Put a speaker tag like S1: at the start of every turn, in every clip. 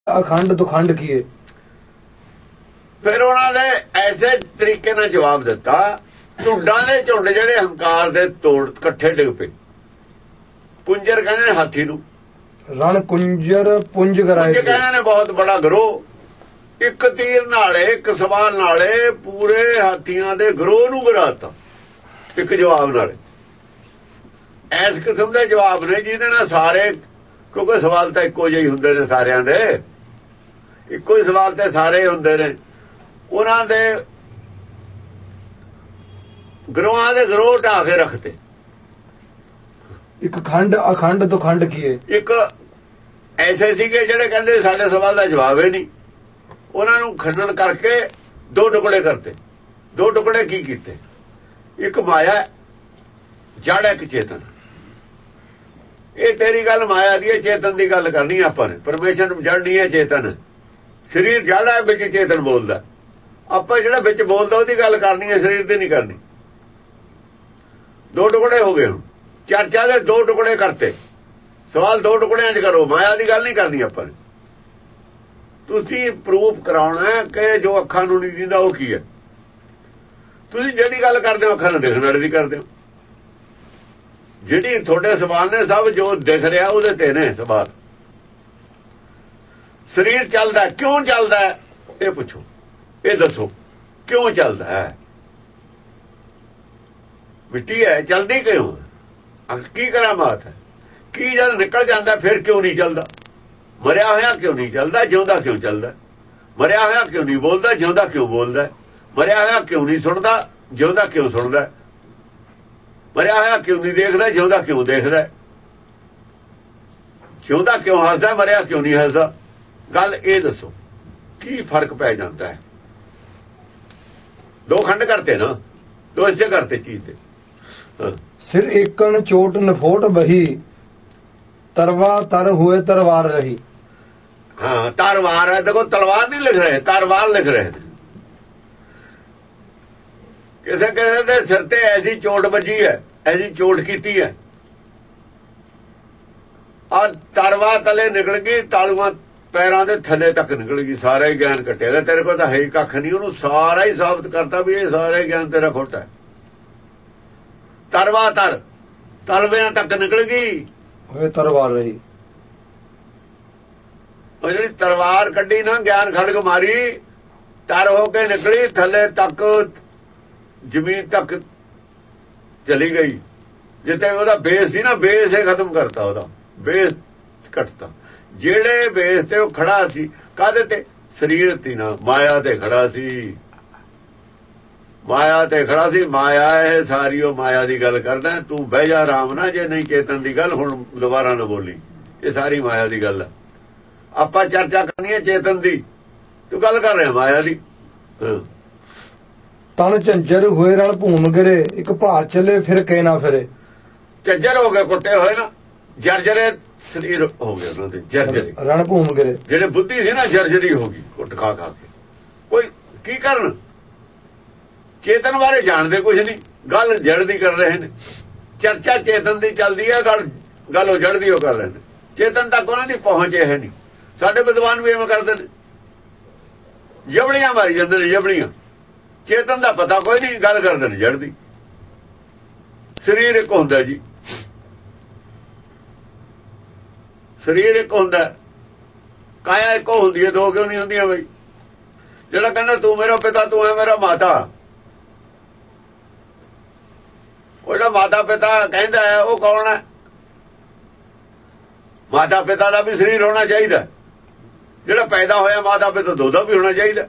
S1: ਅਖੰਡ ਦੁਖੰਡ ਕੀਏ।
S2: ਫਿਰ ਉਹਨਾਂ ਦੇ ਐਸੇ ਤਰੀਕੇ ਨਾਲ ਜਵਾਬ ਦਿੱਤਾ, ਝੁੰਡਾਂ ਦੇ ਝੁੰਡ ਜਿਹੜੇ ਹੰਕਾਰ ਦੇ ਤੋੜ ਇਕੱਠੇ ਡਿੱਗ ਪਏ। ਪੁੰਜਰ ਕਹਿੰਦੇ ਨੇ ਹਾਥੀ ਨੂੰ,
S1: ਰਣ ਕੁੰਜਰ ਪੁੰਜ ਕਰਾਏ।
S2: ਪੁੰਜ ਕਹਿੰਦੇ ਨੇ ਬਹੁਤ ਬੜਾ ਗਰੋਹ। ਇੱਕ ਤੀਰ ਨਾਲੇ, ਇੱਕ ਸਵਾਲ ਨਾਲੇ ਪੂਰੇ ਹਾਥੀਆਂ ਦੇ ਗਰੋਹ ਨੂੰ ਗਿਰਾਤਾ ਇੱਕ ਜਵਾਬ ਨਾਲੇ। ਇਸ ਕਿਸਮ ਦੇ ਜਵਾਬ ਨੇ ਜਿਹਦੇ ਨਾਲ ਸਾਰੇ, ਕਿਉਂਕਿ ਸਵਾਲ ਤਾਂ ਇੱਕੋ ਜਿਹੇ ਹੁੰਦੇ ਨੇ ਸਾਰਿਆਂ ਦੇ, ਇੱਕੋ ਹੀ ਸਵਾਲ ਤੇ ਸਾਰੇ ਹੁੰਦੇ ਨੇ। ਉਹਨਾਂ ਦੇ ਗਰੋਹਾਂ ਦੇ ਗਰੋਹ ਢਾ ਕੇ ਰੱਖਤੇ।
S1: ਇੱਕ ਖੰਡ ਅਖੰਡ ਦੁਖੰਡ ਕੀਏ। ਇੱਕ
S2: ਐਸੇ ਸੀਗੇ ਜਿਹੜੇ ਕਹਿੰਦੇ ਸਾਡੇ ਸਵਾਲ ਦਾ ਜਵਾਬ ਹੀ ਨਹੀਂ। ਉਹਨਾਂ ਨੂੰ ਖੰਡਨ ਕਰਕੇ ਦੋ ਟੁਕੜੇ ਕਰਤੇ। ਦੋ ਟੁਕੜੇ ਕੀ ਕੀਤੇ? ਇੱਕ ਮਾਇਆ, ਜੜ, ਇੱਕ ਚੇਤਨ। ਇਹ ਤੇਰੀ ਗੱਲ ਮਾਇਆ ਦੀ ਹੈ, ਚੇਤਨ ਦੀ ਗੱਲ ਕਰਨੀ ਆਪਾਂ ਨੇ। ਪਰਮੇਸ਼ਰ ਜੜ ਨਹੀਂ ਹੈ, ਚੇਤਨ। ਸਰੀਰ ਜੜ ਹੈ, ਵਿੱਚ ਚੇਤਨ ਬੋਲਦਾ। ਆਪਾਂ ਜਿਹੜਾ ਵਿੱਚ ਬੋਲਦਾ ਉਹਦੀ ਗੱਲ ਕਰਨੀ ਹੈ, ਸਰੀਰ ਦੀ ਨਹੀਂ ਕਰਨੀ। ਦੋ ਟੁਕੜੇ ਹੋ ਗਏ। ਹੁਣ ਚਰਚਾ ਦੇ ਦੋ ਟੁਕੜੇ ਕਰਤੇ। ਸਵਾਲ ਦੋ ਟੁਕੜਿਆਂ 'ਚ ਕਰੋ, ਮਾਇਆ ਦੀ ਗੱਲ ਨਹੀਂ ਕਰਨੀ ਆਪਾਂ ਨੇ। ਤੁਸੀਂ ਪ੍ਰੂਫ ਕਰਾਉਣਾ ਕਿ ਜੋ ਅੱਖਾਂ ਨੂੰ ਨਹੀਂ ਦਿੰਦਾ ਉਹ ਕੀ ਹੈ। ਤੁਸੀਂ ਜਿਹੜੀ ਗੱਲ ਕਰਦੇ ਹੋ ਅੱਖਾਂ ਨੂੰ ਦੇਖਣ ਵਾਲੇ ਦੀ ਕਰਦੇ ਹੋ। ਜਿਹੜੀ ਤੁਹਾਡੇ ਸਵਾਲ ਨੇ ਸਭ ਜੋ ਦਿਖ ਰਿਹਾ ਉਹਦੇ ਤੇ ਨੇ ਸਵਾਲ। ਸਰੀਰ ਚੱਲਦਾ ਕਿਉਂ ਚੱਲਦਾ ਇਹ ਪੁੱਛੋ, ਇਹ ਦੱਸੋ ਕਿਉਂ ਚੱਲਦਾ ਹੈ। ਮਿੱਟੀ ਹੈ, ਚੱਲਦੀ ਕਿਉਂ? ਕੀ ਕਰਾਮਾਤ ਹੈ? ਕੀ ਜਦ ਨਿਕਲ ਜਾਂਦਾ ਫਿਰ ਕਿਉਂ ਨਹੀਂ ਚੱਲਦਾ? ਮਰਿਆ ਹੋਇਆ ਕਿਉਂ ਨਹੀਂ ਚੱਲਦਾ? ਜਿਉਂਦਾ ਕਿਉਂ ਚੱਲਦਾ? ਮਰਿਆ ਹੋਇਆ ਕਿਉਂ ਨਹੀਂ ਬੋਲਦਾ? ਜਿਉਂਦਾ ਕਿਉਂ ਬੋਲਦਾ? ਮਰਿਆ ਹੋਇਆ ਕਿਉਂ ਨਹੀਂ ਸੁਣਦਾ? ਜਿਉਂਦਾ ਕਿਉਂ ਸੁਣਦਾ? ਮਰਿਆ ਹੋਇਆ ਕਿਉਂ ਨਹੀਂ ਦੇਖਦਾ? ਜਿਉਂਦਾ ਕਿਉਂ ਦੇਖਦਾ? ਜਿਉਂਦਾ ਕਿਉਂ ਹੱਸਦਾ? ਮਰਿਆ ਕਿਉਂ ਨਹੀਂ ਹੱਸਦਾ? ਗੱਲ ਇਹ ਦੱਸੋ, ਕੀ ਫਰਕ ਪੈ ਜਾਂਦਾ ਹੈ? ਦੋ ਖੰਡ ਕਰਤੇ ਨਾ, ਦੋ ਹਿੱਸੇ ਕਰਤੇ ਚੀਜ਼ ਦੇ।
S1: ਸਿਰ ਏਕਣ ਚੋਟ ਨਫੋਟ ਬਹੀ, ਤਰਵਾ ਤਰ ਹੋਏ ਤਰਵਾਰ ਰਹੀ।
S2: ਹਾਂ, ਤਰਵਾਰ ਹੈ। ਦੇਖੋ ਤਲਵਾਰ ਨਹੀਂ ਲਿਖ ਰਹੇ, ਤਰਵਾਰ ਲਿਖ ਰਹੇ ਨੇ। ਕਿਸੇ ਕਿਸੇ ਦੇ ਸਿਰ ਤੇ ਐਸੀ ਚੋਟ ਵੱਜੀ ਹੈ, ਐਸੀ ਚੋਟ ਕੀਤੀ ਹੈ, ਆ ਤਰਵਾ ਤਲੇ ਨਿਕਲ ਗਈ, ਤਾਲੂਆਂ ਪੈਰਾਂ ਦੇ ਥੱਲੇ ਤੱਕ ਨਿਕਲ ਗਈ। ਸਾਰਾ ਹੀ ਗਿਆਨ ਕੱਟਿਆ। ਤੇਰੇ ਕੋਲ ਤਾਂ ਹੈ ਹੀ ਕੱਖ ਨਹੀਂ। ਉਹਨੂੰ ਸਾਰਾ ਹੀ ਸਾਬਤ ਕਰਤਾ ਵੀ ਇਹ ਸਾਰਾ ਗਿਆਨ ਤੇਰਾ ਖੋਟਾ ਹੈ। ਤਰਵਾ ਤਰ ਤਲਵਿਆਂ ਤੱਕ ਨਿਕਲ ਗਈ,
S1: ਹੋਏ ਤਰਵਾਰ ਰਹੀ।
S2: ਉਹ ਜਿਹੜੀ ਤਲਵਾਰ ਕੱਢੀ ਨਾ, ਗਿਆਨ ਖੜਗ ਮਾਰੀ, ਤਰ ਹੋ ਕੇ ਨਿਕਲੀ, ਥੱਲੇ ਤੱਕ ਜ਼ਮੀਨ ਤੱਕ ਚਲੀ ਗਈ। ਜਿੱਥੇ ਉਹਦਾ ਬੇਸ ਸੀ ਨਾ, ਬੇਸ ਹੀ ਖਤਮ ਕਰਤਾ, ਉਹਦਾ ਬੇਸ ਕੱਟਤਾ। ਜਿਹੜੇ ਬੇਸ ਤੇ ਉਹ ਖੜਾ ਸੀ, ਕਾਹਦੇ ਤੇ? ਸਰੀਰ ਤੇ ਨਾ, ਮਾਇਆ ਤੇ ਖੜਾ ਸੀ। ਮਾਇਆ ਤੇ ਖੜਾ ਸੀ। ਮਾਇਆ ਇਹ ਸਾਰੀ, ਉਹ ਮਾਇਆ ਦੀ ਗੱਲ ਕਰਦਾ। ਤੂੰ ਬਹਿ ਜਾ ਆਰਾਮ ਨਾਲ, ਜੇ ਨਹੀਂ ਚੇਤਨ ਦੀ ਗੱਲ ਹੁਣ ਦੁਬਾਰਾ ਨਾ ਬੋਲੀ। ਇਹ ਸਾਰੀ ਮਾਇਆ ਦੀ ਗੱਲ ਹੈ। ਆਪਾਂ ਚਰਚਾ ਕਰਨੀ ਹੈ ਚੇਤਨ ਦੀ, ਤੂੰ ਗੱਲ ਕਰ ਰਿਹਾ ਮਾਇਆ ਦੀ।
S1: ਤਨ ਝੰਜਰ ਹੋਏ ਰਣ ਭੂਮ ਗਿਰੇ, ਇੱਕ ਭਾਰ ਚੱਲੇ ਫਿਰ ਕੇ ਨਾ ਫਿਰੇ।
S2: ਝੰਜਰ ਹੋ ਗਏ, ਕੁੱਟੇ ਹੋਏ ਨਾ, ਜਰਜਰੇ ਸਰੀਰ ਹੋ ਗਏ ਉਹਨਾਂ ਦੇ, ਜਰਜਰੇ।
S1: ਰਣ ਭੂਮ ਗਿਰੇ,
S2: ਜਿਹੜੇ ਬੁੱਧੀ ਸੀ ਨਾ, ਜਰਜਰੀ ਹੋ ਗਈ ਕੁੱਟ ਖਾ ਖਾ ਕੇ। ਕੋਈ ਕੀ ਕਰਨ? ਚੇਤਨ ਬਾਰੇ ਜਾਣਦੇ ਕੁਝ ਨਹੀਂ, ਗੱਲ ਜੜ ਦੀ ਕਰ ਰਹੇ ਨੇ। ਚਰਚਾ ਚੇਤਨ ਦੀ ਚੱਲਦੀ ਹੈ, ਗੱਲ ਉਹ ਜੜ ਦੀ ਉਹ ਕਰ ਰਹੇ ਨੇ। ਚੇਤਨ ਤੱਕ ਉਹਨਾਂ ਦੀ ਪਹੁੰਚ ਹੈ ਨਹੀਂ। ਸਾਡੇ ਵਿਦਵਾਨ ਵੀ ਐਵੇਂ ਕਰਦੇ ਨੇ, ਜਬੜੀਆਂ ਮਾਰੀ ਜਾਂਦੇ ਨੇ, ਜਬੜੀਆਂ। ਚੇਤਨ ਦਾ ਪਤਾ ਕੋਈ ਨਹੀਂ, ਗੱਲ ਕਰਦੇ ਨੇ ਜੜ ਦੀ। ਸਰੀਰ ਇੱਕ ਹੁੰਦਾ ਜੀ, ਸਰੀਰ ਇੱਕ ਹੁੰਦਾ, ਕਾਇਆ ਇੱਕੋ ਹੁੰਦੀ ਹੈ, ਦੋ ਕਿਉਂ ਨਹੀਂ ਹੁੰਦੀਆਂ ਬਈ? ਜਿਹੜਾ ਕਹਿੰਦਾ ਤੂੰ ਮੇਰਾ ਪਿਤਾ, ਤੂੰ ਹੈ ਮੇਰਾ ਮਾਤਾ, ਉਹ ਜਿਹੜਾ ਮਾਤਾ ਪਿਤਾ ਕਹਿੰਦਾ ਹੈ ਉਹ ਕੌਣ ਹੈ? ਮਾਤਾ ਪਿਤਾ ਦਾ ਵੀ ਸਰੀਰ ਹੋਣਾ ਚਾਹੀਦਾ। ਜਿਹੜਾ ਪੈਦਾ ਹੋਇਆ ਮਾਤਾ ਪਿਤਾ ਦਾ ਵੀ ਹੋਣਾ ਚਾਹੀਦਾ।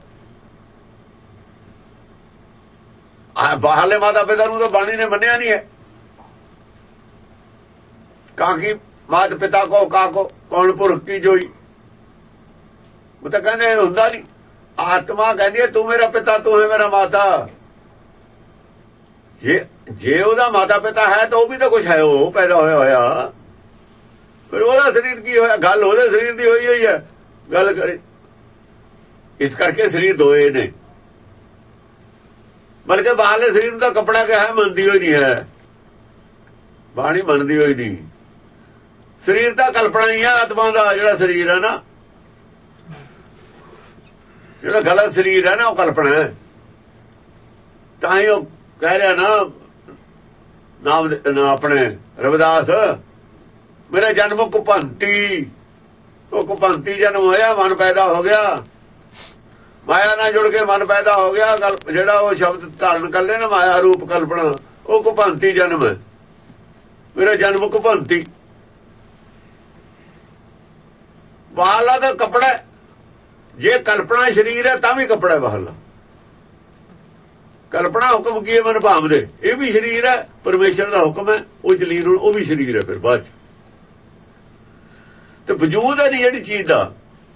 S2: ਬਾਹਰਲੇ ਮਾਤਾ ਪਿਤਾ ਨੂੰ ਤਾਂ ਬਾਣੀ ਨੇ ਮੰਨਿਆ ਨਹੀਂ ਹੈ। ਕਾਕੀ ਮਾਤ ਪਿਤਾ ਕੋ ਕਾਕੋ ਕੌਣ ਪੁਰਖ ਕੀ ਜੋਈ, ਉਹ ਤਾਂ ਕਹਿੰਦੇ ਹੁੰਦਾ ਨਹੀਂ। ਆਤਮਾ ਕਹਿੰਦੀ ਹੈ ਤੂੰ ਮੇਰਾ ਪਿਤਾ, ਤੂੰ ਹੈ ਮੇਰਾ ਮਾਤਾ। ਜੇ ਉਹਦਾ ਮਾਤਾ ਪਿਤਾ ਹੈ ਤਾਂ ਉਹ ਵੀ ਤਾਂ ਕੁਛ ਹੈ, ਉਹ ਪੈਦਾ ਹੋਇਆ। ਫਿਰ ਉਹਦਾ ਸਰੀਰ ਕੀ ਹੋਇਆ? ਗੱਲ ਉਹਦੇ ਸਰੀਰ ਦੀ ਹੋਈ ਹੈ। ਗੱਲ ਕਰੇ ਇਸ ਕਰਕੇ ਸਰੀਰ ਦੋਏ ਨੇ। ਬਲਕਿ ਬਾਹਰਲੇ ਸਰੀਰ ਦਾ ਕੱਪੜਾ ਕਿਹਾ ਹੈ, ਮੰਨਦੀ ਹੋਈ ਨਹੀਂ ਹੈ ਬਾਣੀ, ਮੰਨਦੀ ਹੋਈ ਨਹੀਂ। ਸਰੀਰ ਤਾਂ ਕਲਪਨਾ ਹੀ ਹੈ ਆਤਮਾ ਦਾ। ਜਿਹੜਾ ਸਰੀਰ ਹੈ ਨਾ, ਜਿਹੜਾ ਗਲਤ ਸਰੀਰ ਹੈ ਨਾ ਉਹ ਕਲਪਨਾ ਹੈ। ਤਾਂ ਹੀ ਉਹ ਕਹਿ ਰਿਹਾ ਨਾ ਆਪਣੇ ਰਵਿਦਾਸ, ਮੇਰਾ ਜਨਮ ਕੁਪੰਤੀ, ਉਹ ਕੁਪੰਤੀ ਜਨਮ ਹੋਇਆ, ਮਨ ਪੈਦਾ ਹੋ ਗਿਆ, ਮਾਇਆ ਨਾਲ ਜੁੜ ਕੇ ਮਨ ਪੈਦਾ ਹੋ ਗਿਆ। ਜਿਹੜਾ ਉਹ ਸ਼ਬਦ ਧਾਰਨ ਕਰ ਲਿਆ ਨਾ ਮਾਇਆ ਰੂਪ ਕਲਪਨਾ, ਉਹ ਕੁਪੰਤੀ ਜਨਮ ਹੈ, ਮੇਰਾ ਜਨਮ ਕੁਪੰਤੀ। ਬਾਹਰਲਾ ਦਾ ਕੱਪੜਾ, ਜੇ ਕਲਪਨਾ ਸਰੀਰ ਹੈ ਤਾਂ ਵੀ ਕੱਪੜਾ ਬਾਹਰਲਾ। ਕਲਪਨਾ ਹੁਕਮ ਕੀ ਹੈ ਮਨ ਭਾਵਦੇ, ਇਹ ਵੀ ਸਰੀਰ ਹੈ, ਪਰਮੇਸ਼ਰ ਦਾ ਹੁਕਮ ਹੈ, ਉਹ ਜਲੀਲ ਉਹ ਵੀ ਸਰੀਰ ਹੈ। ਫਿਰ ਬਾਅਦ ਚ ਤੇ ਵਜੂਦ ਹੈ ਨਹੀਂ ਜਿਹੜੀ ਚੀਜ਼ ਦਾ।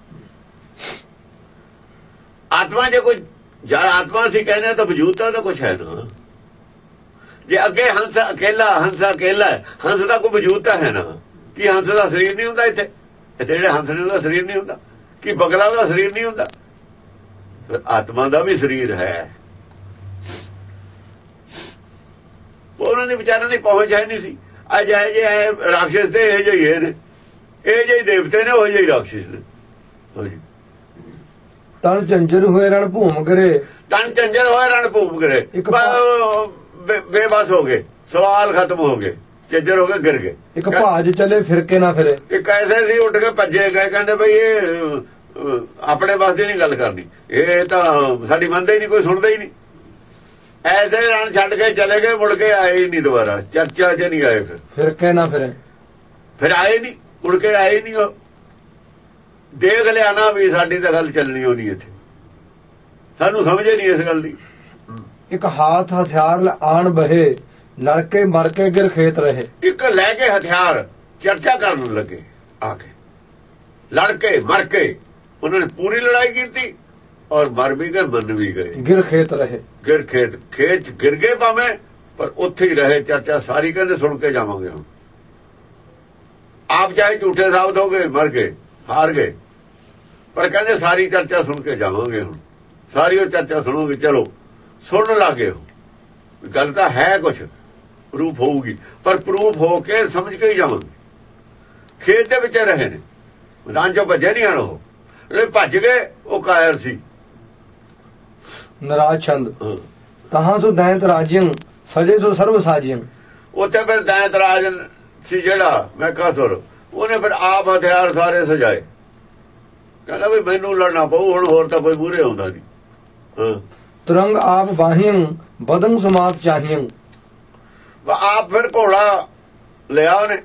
S2: ਆਤਮਾ ਜੇ ਕੋਈ ਜਦ ਆਤਮਾ ਸੀ ਕਹਿੰਦੇ ਤਾਂ ਵਜੂਦ ਤਾਂ ਕੁਛ ਹੈ ਨਾ। ਜੇ ਅੱਗੇ ਹੰਸ ਅਕੇਲਾ, ਹੰਸ ਦਾ ਕੋਈ ਵਜੂਦ ਤਾਂ ਹੈ ਨਾ। ਕੀ ਹੰਸ ਦਾ ਸਰੀਰ ਨਹੀਂ ਹੁੰਦਾ? ਇੱਥੇ ਜਿਹੜੇ ਹੰਸ ਨੇ ਉਹਦਾ ਸਰੀਰ ਨਹੀਂ ਹੁੰਦਾ? ਕੀ ਬਗਲਾ ਦਾ ਸਰੀਰ ਨਹੀਂ ਹੁੰਦਾ? ਆਤਮਾ ਦਾ ਵੀ ਸਰੀਰ ਹੈ। ਉਹਨਾਂ ਦੇ ਵਿਚਾਰਾਂ ਦੀ ਪਹੁੰਚ ਹੈ ਨਹੀਂ ਸੀ। ਅੱਜ ਇਹ ਜੇ ਰਾਖਸ਼ ਤੇ ਇਹ ਜਿਹੇ ਨੇ, ਇਹ ਜਿਹੇ ਦੇਵਤੇ ਨੇ, ਉਹ ਜਿਹੇ ਰਾਖਸ਼ ਨੇ। ਹਾਂਜੀ,
S1: ਤਨ ਝੰਜਰ ਹੋਏ ਰਣ ਭੂਮ ਕਰੇ,
S2: ਤਨ ਝੰਜਰ ਹੋਏ ਰਣ ਭੂਮ ਕਰੇ, ਬੇਬਸ ਹੋ ਗਏ, ਸਵਾਲ ਖਤਮ ਹੋ ਗਏ, ਝੰਜਰ ਹੋ ਕੇ ਗਿਰ ਗਏ।
S1: ਇੱਕ ਭਾਜ ਚਲੇ ਫਿਰਕੇ ਨਾ ਫਿਰੇ। ਇੱਕ
S2: ਐਸੇ ਸੀ ਉੱਠ ਕੇ ਭੱਜੇ ਗਏ, ਕਹਿੰਦੇ ਬਈ ਇਹ ਆਪਣੇ ਵਾਸਤੇ ਨਹੀਂ ਗੱਲ ਕਰਨੀ, ਇਹ ਤਾਂ ਸਾਡੀ ਮੰਨਦੇ ਹੀ ਨਹੀਂ, ਕੋਈ ਸੁਣਦਾ ਹੀ ਨਹੀਂ। ਐਸੇ ਰਣ ਛੱਡ ਕੇ ਚਲੇ ਗਏ, ਮੁੜ ਕੇ ਆਏ ਹੀ ਨਹੀਂ ਦੁਬਾਰਾ, ਚਰਚਾ 'ਚ ਨਹੀਂ ਆਏ। ਫਿਰਕੇ
S1: ਨਾ ਫਿਰੇ,
S2: ਫਿਰ ਆਏ ਨਹੀਂ, ਮੁੜ ਕੇ ਆਏ ਨਹੀਂ। ਉਹ ਦੇਖ ਲਿਆ ਨਾ ਵੀ ਸਾਡੀ ਤਾਂ ਗੱਲ ਚੱਲਣੀ ਹੋਣੀ, ਇੱਥੇ ਸਾਨੂੰ ਸਮਝੇ ਨਹੀਂ ਇਸ ਗੱਲ ਦੀ।
S1: ਇੱਕ ਹੱਥ ਹਥਿਆਰ ਆਣ ਬਹੇ, ਲੜਕੇ ਮਰ ਕੇ ਗਿਰ ਖੇਤ ਰਹੇ।
S2: ਇੱਕ ਲੈ ਕੇ ਹਥਿਆਰ ਚਰਚਾ ਕਰਨ ਲੱਗੇ, ਆ ਕੇ ਲੜ ਕੇ ਮਰ ਕੇ ਉਹਨਾਂ ਨੇ ਪੂਰੀ ਲੜਾਈ ਕੀਤੀ, ਔਰ ਮਰ ਵੀ ਗਏ, ਮੰਨ ਵੀ ਗਏ,
S1: ਗਿਰ ਖੇਤ ਰਹੇ।
S2: ਗਿਰ ਖੇਤ ਗਿਰ ਗਏ ਭਾਵੇਂ, ਪਰ ਉੱਥੇ ਹੀ ਰਹੇ। ਚਰਚਾ ਸਾਰੀ ਕਹਿੰਦੇ ਸੁਣ ਕੇ ਜਾਵਾਂਗੇ। ਹੁਣ ਆਪ ਚਾਹੇ ਝੂਠੇ ਸਾਬਤ ਹੋ ਗਏ, ਮਰ ਗਏ, ਹਾਰ ਗਏ, ਪਰ ਕਹਿੰਦੇ ਸਾਰੀ ਚਰਚਾ ਸੁਣ ਕੇ ਜਾਵਾਂਗੇ। ਹੁਣ ਸਾਰੀ ਉਹ ਚਰਚਾ ਸੁਣੋਗੇ, ਚਲੋ ਸੁਣਨ ਲੱਗੇ ਹੋ, ਗੱਲ ਤਾਂ ਹੈ ਕੁਛ, ਪ੍ਰੂਫ ਹੋਊਗੀ, ਪਰ ਪ੍ਰੂਫ ਹੋ ਕੇ ਸਮਝ ਕੇ ਹੀ ਜਾਵਾਂਗੇ। ਖੇਤ ਦੇ ਵਿੱਚ ਰਹੇ ਨੇ, ਮੈਦਾਨ ਚੋਂ ਭੱਜੇ ਨਹੀਂ ਹਨ। ਉਹ ਭੱਜ ਗਏ, ਉਹ ਕਾਇਰ ਸੀ।
S1: ਨਰਾਜ ਛੰਦ ਕਹਾਂ ਸੋ ਦੈਂਤ ਰਾਜਿਆਂ ਸਜੇ ਸੋ ਸਰਵ ਸਾਜਿਆਂ।
S2: ਉੱਥੇ ਫਿਰ ਦੈਂਤ ਰਾਜ ਸੀ ਜਿਹੜਾ ਮੈਂ ਕਹਾ ਸੁਰ, ਉਹਨੇ ਫਿਰ ਆਪ ਹਥਿਆਰ ਸਾਰੇ ਸਜਾਏ। ਕਹਿੰਦਾ ਵੀ ਮੈਨੂੰ ਲੜਨਾ ਪਊ ਹੁਣ, ਹੋਰ ਤਾਂ ਕੋਈ ਮੂਹਰੇ ਆਉਂਦਾ ਨਹੀਂ।
S1: ਤੁਰੰਗ ਆਪ ਬਾਹੀਆਂ ਬਦਨ ਸਮਾਤ ਚਾਹੀਆਂ।
S2: ਆਪ ਫਿਰ ਘੋੜਾ ਲਿਆ ਉਹਨੇ,